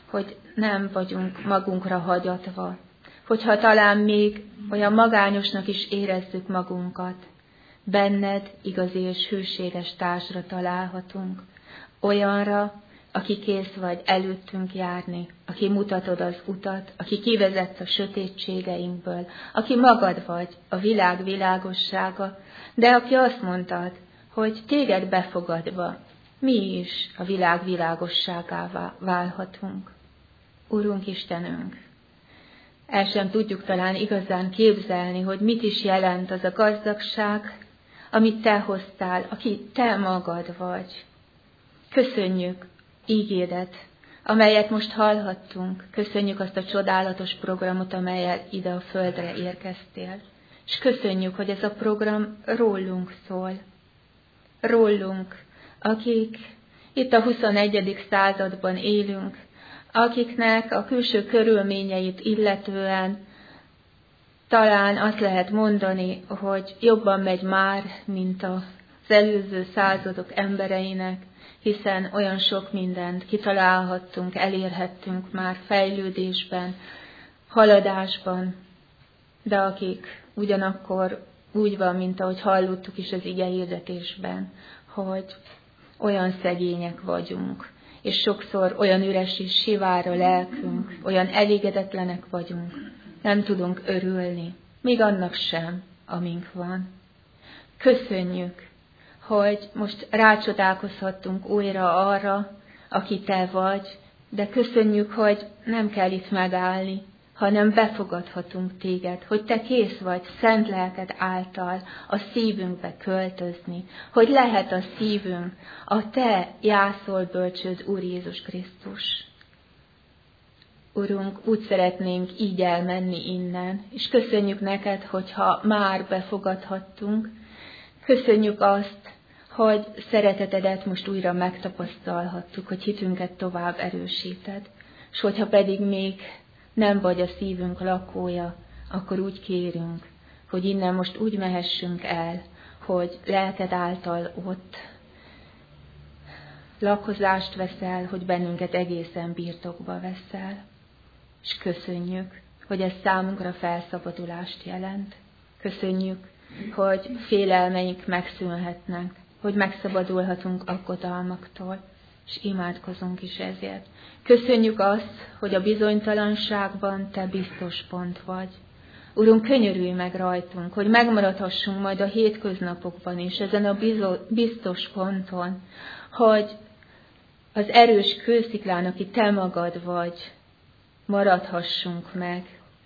hogy nem vagyunk magunkra hagyatva, hogyha talán még olyan magányosnak is érezzük magunkat, benned igazi és hűséges társra találhatunk, olyanra, aki kész vagy előttünk járni, aki mutatod az utat, aki kivezetsz a sötétségeinkből, aki magad vagy, a világ világossága, de aki azt mondtad, hogy téged befogadva mi is a világ világosságává válhatunk. Urunk Istenünk, el sem tudjuk talán igazán képzelni, hogy mit is jelent az a gazdagság, amit te hoztál, aki te magad vagy. Köszönjük ígédet, amelyet most hallhattunk. Köszönjük azt a csodálatos programot, amelyel ide a földre érkeztél. És köszönjük, hogy ez a program rólunk szól. Rólunk, akik itt a 21. században élünk, akiknek a külső körülményeit illetően talán azt lehet mondani, hogy jobban megy már, mint az előző századok embereinek, hiszen olyan sok mindent kitalálhattunk, elérhettünk már fejlődésben, haladásban, de akik ugyanakkor úgy van, mint ahogy hallottuk is az igehirdetésben, hogy olyan szegények vagyunk, és sokszor olyan üres és sivár a lelkünk, olyan elégedetlenek vagyunk, nem tudunk örülni, még annak sem, amink van. Köszönjük, hogy most rácsodálkozhattunk újra arra, aki te vagy, de köszönjük, hogy nem kell itt megállni, hanem befogadhatunk téged, hogy te kész vagy szent lelked által a szívünkbe költözni, hogy lehet a szívünk a te jászol bölcsőd, Úr Jézus Krisztus. Urunk, úgy szeretnénk így elmenni innen, és köszönjük neked, hogyha már befogadhattunk. Köszönjük azt, hogy szeretetedet most újra megtapasztalhattuk, hogy hitünket tovább erősíted, és hogyha pedig még nem vagy a szívünk lakója, akkor úgy kérünk, hogy innen most úgy mehessünk el, hogy lelked által ott lakozást veszel, hogy bennünket egészen birtokba veszel. És köszönjük, hogy ez számunkra felszabadulást jelent. Köszönjük, hogy félelmeink megszűnhetnek, hogy megszabadulhatunk aggodalmaktól, és imádkozunk is ezért. Köszönjük azt, hogy a bizonytalanságban te biztos pont vagy. Urunk, könyörülj meg rajtunk, hogy megmaradhassunk majd a hétköznapokban is ezen a biztos ponton, hogy az erős kősziklán, aki te magad vagy, maradhassunk meg.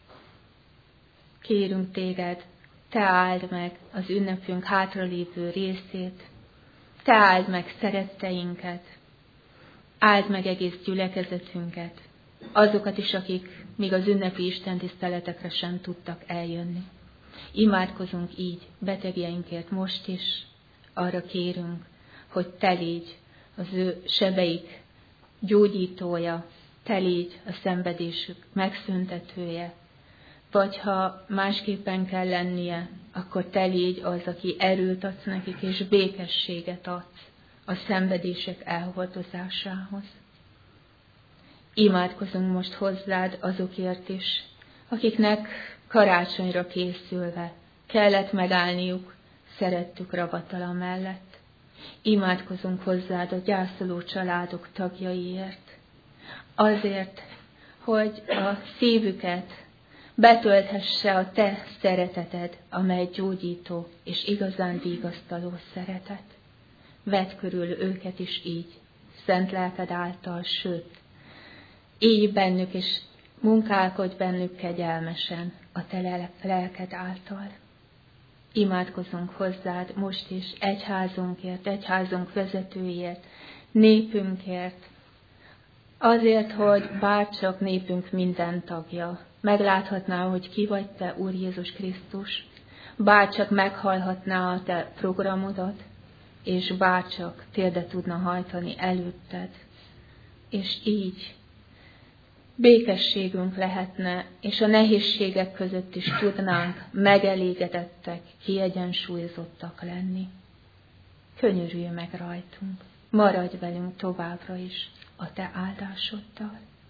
Kérünk téged, te áld meg az ünnepünk hátralévő részét, te áld meg szeretteinket, áld meg egész gyülekezetünket, azokat is, akik még az ünnepi istentiszteletekre sem tudtak eljönni. Imádkozunk így betegjeinkért most is, arra kérünk, hogy te légy az ő sebeik gyógyítója, te légy a szenvedésük megszüntetője, vagy ha másképpen kell lennie, akkor te légy az, aki erőt adsz nekik, és békességet adsz a szenvedések elhordozásához. Imádkozunk most hozzád azokért is, akiknek karácsonyra készülve kellett megállniuk szerettük ravatala mellett. Imádkozunk hozzád a gyászoló családok tagjaiért, azért, hogy a szívüket betölthesse a te szereteted, amely gyógyító és igazán vigasztaló szeretet. Vedd körül őket is így, szent lelked által, sőt, így bennük és munkálkodj bennük kegyelmesen a te lelked által. Imádkozunk hozzád most is egyházunkért, egyházunk vezetőiért, népünkért, azért, hogy bárcsak népünk minden tagja megláthatná, hogy ki vagy te, Úr Jézus Krisztus, bárcsak meghallhatná a te programodat, és bárcsak térdet tudna hajtani előtted, és így békességünk lehetne, és a nehézségek között is tudnánk megelégedettek, kiegyensúlyozottak lenni. Könyörülj meg rajtunk, maradj velünk továbbra is a te áldásoddal.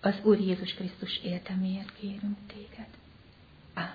Az Úr Jézus Krisztus értelméért kérünk téged. Ámen.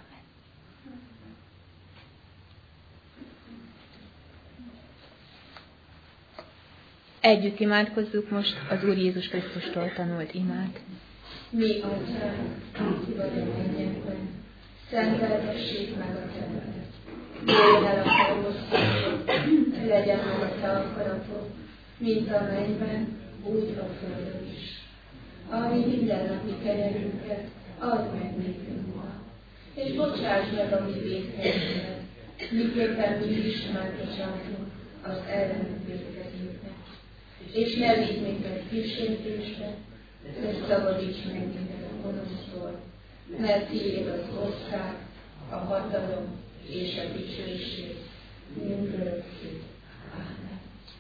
Együtt imádkozzuk most az Úr Jézus Krisztustól tanult imát. Mi, Atyánk, aki vagy a mennyekben, szenteltessék meg a te neved. Jöjjön el a te országod, legyen meg a te akaratod, mint a mennyben, úgy a földön is. Ami mindennapi kenyerünket, add meg nékünk ma, és bocsáss meg a mi vétkenyünket, miképpen mi is megbocsátunk az ellenünk vétkezőknek. És ne vigy minket kísértésbe, de szabadíts meg minket a gonosztól, mert tiéd az ország, a hatalom és a dicsőség mindörökké. Ámen.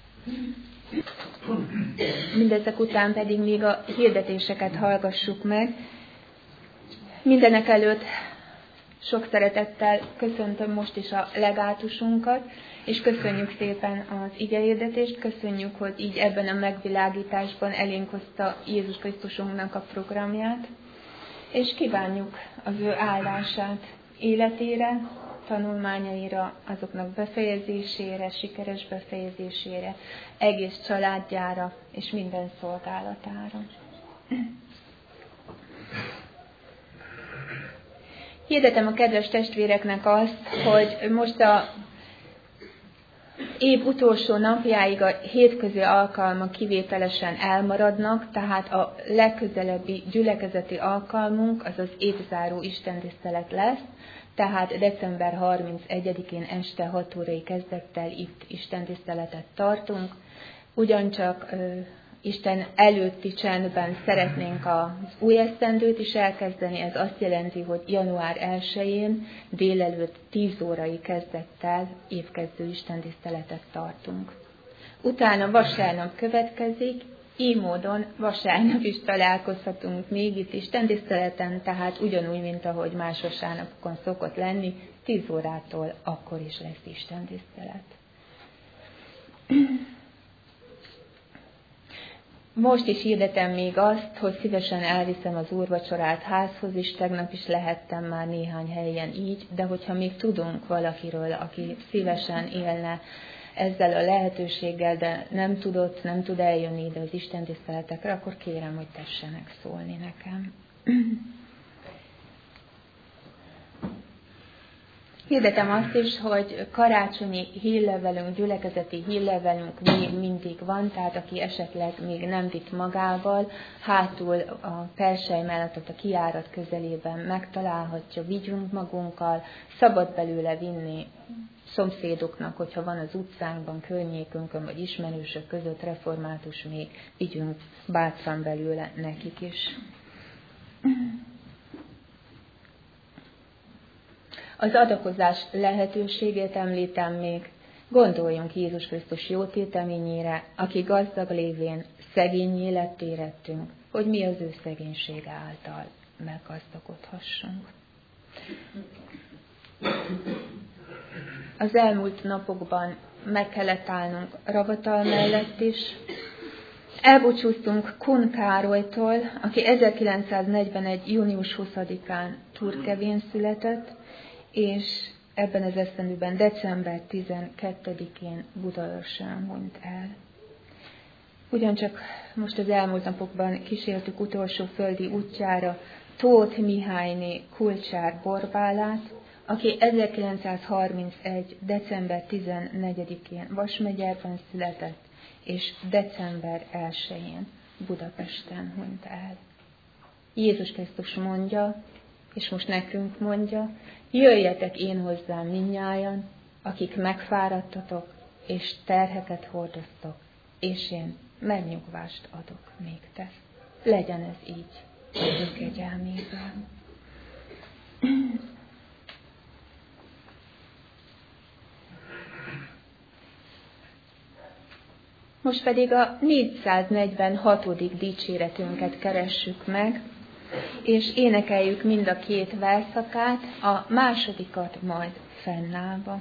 Mindezek után pedig még a hirdetéseket hallgassuk meg. Mindenek előtt sok szeretettel köszöntöm most is a legátusunkat, és köszönjük szépen az igehirdetést, köszönjük, hogy így ebben a megvilágításban elénk hozta Jézus Krisztusunknak a programját, és kívánjuk az ő áldását életére, tanulmányaira, azoknak befejezésére, sikeres befejezésére, egész családjára és minden szolgálatára. Hirdetem a kedves testvéreknek azt, hogy most a év utolsó napjáig a hétközi alkalmak kivételesen elmaradnak, tehát a legközelebbi gyülekezeti alkalmunk az az évzáró istentisztelet lesz, tehát december 31-én este 6 órai kezdettel itt istentiszteletet tartunk. Ugyancsak Isten előtti csendben szeretnénk az új esztendőt is elkezdeni, ez azt jelenti, hogy január 1-én délelőtt 10 órai kezdettel évkezdő istentiszteletet tartunk. Utána vasárnap következik, így módon vasárnap is találkozhatunk még itt istentiszteleten, tehát ugyanúgy, mint ahogy más vasárnapokon szokott lenni, 10 órától akkor is lesz istentisztelet. Most is hirdetem még azt, hogy szívesen elviszem az úrvacsorát házhoz is, tegnap is lehettem már néhány helyen így, de hogyha még tudunk valakiről, aki szívesen élne ezzel a lehetőséggel, de nem tud eljönni ide az istentiszteletekre, akkor kérem, hogy tessenek szólni nekem. Hirdetem azt is, hogy karácsonyi hírlevelünk, gyülekezeti hírlevelünk még mindig van, tehát aki esetleg még nem vitt magával, hátul a persely mellett a kijárat közelében megtalálhatja, vigyünk magunkkal, szabad belőle vinni szomszédoknak, hogyha van az utcánkban, környékünkön, vagy ismerősök között református, még vigyünk bátran belőle nekik is. Az adakozás lehetőségét említem még. Gondoljunk Jézus Krisztus jó téteményére, aki gazdag lévén szegényé lett érettünk, hogy mi az ő szegénysége által meggazdagodhassunk. Az elmúlt napokban meg kellett állnunk Ravatal mellett is. Elbúcsúztunk Kun Károlytól, aki 1941. június 20-án Turkevén született, és ebben az esztendőben december 12-én Budaörsön hunyt el. Ugyancsak most az elmúlt napokban kísértük utolsó földi útjára Tóth Mihályné Kulcsár Borbálát, aki 1931. december 14-én Vasmegyerben született, és december 1-én Budapesten hunyt el. Jézus Krisztus mondja, és most nekünk mondja, jöjjetek én hozzám mindnyájan, akik megfáradtatok, és terheket hordoztok, és én megnyugvást adok néktek. Legyen ez így, az ő kegyelmével. Most pedig a 446. dicséretünket keressük meg, és énekeljük mind a két verszakát, a másodikat majd fennállva.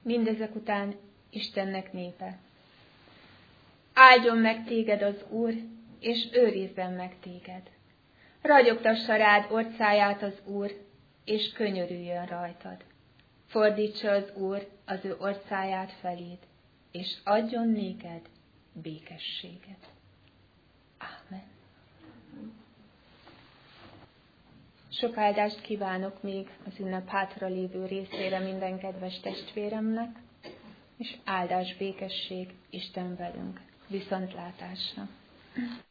mindezek után Istennek népe. Áldjon meg téged az Úr, és őrizzen meg téged. Ragyogtassa rád orcáját az Úr, és könyörüljön rajtad. Fordítsa az Úr az ő orcáját feléd, és adjon néked békességet. Ámen. Sok áldást kívánok még az ünnep hátra lévő részére minden kedves testvéremnek, és áldás, békesség Isten velünk. Viszontlátásra!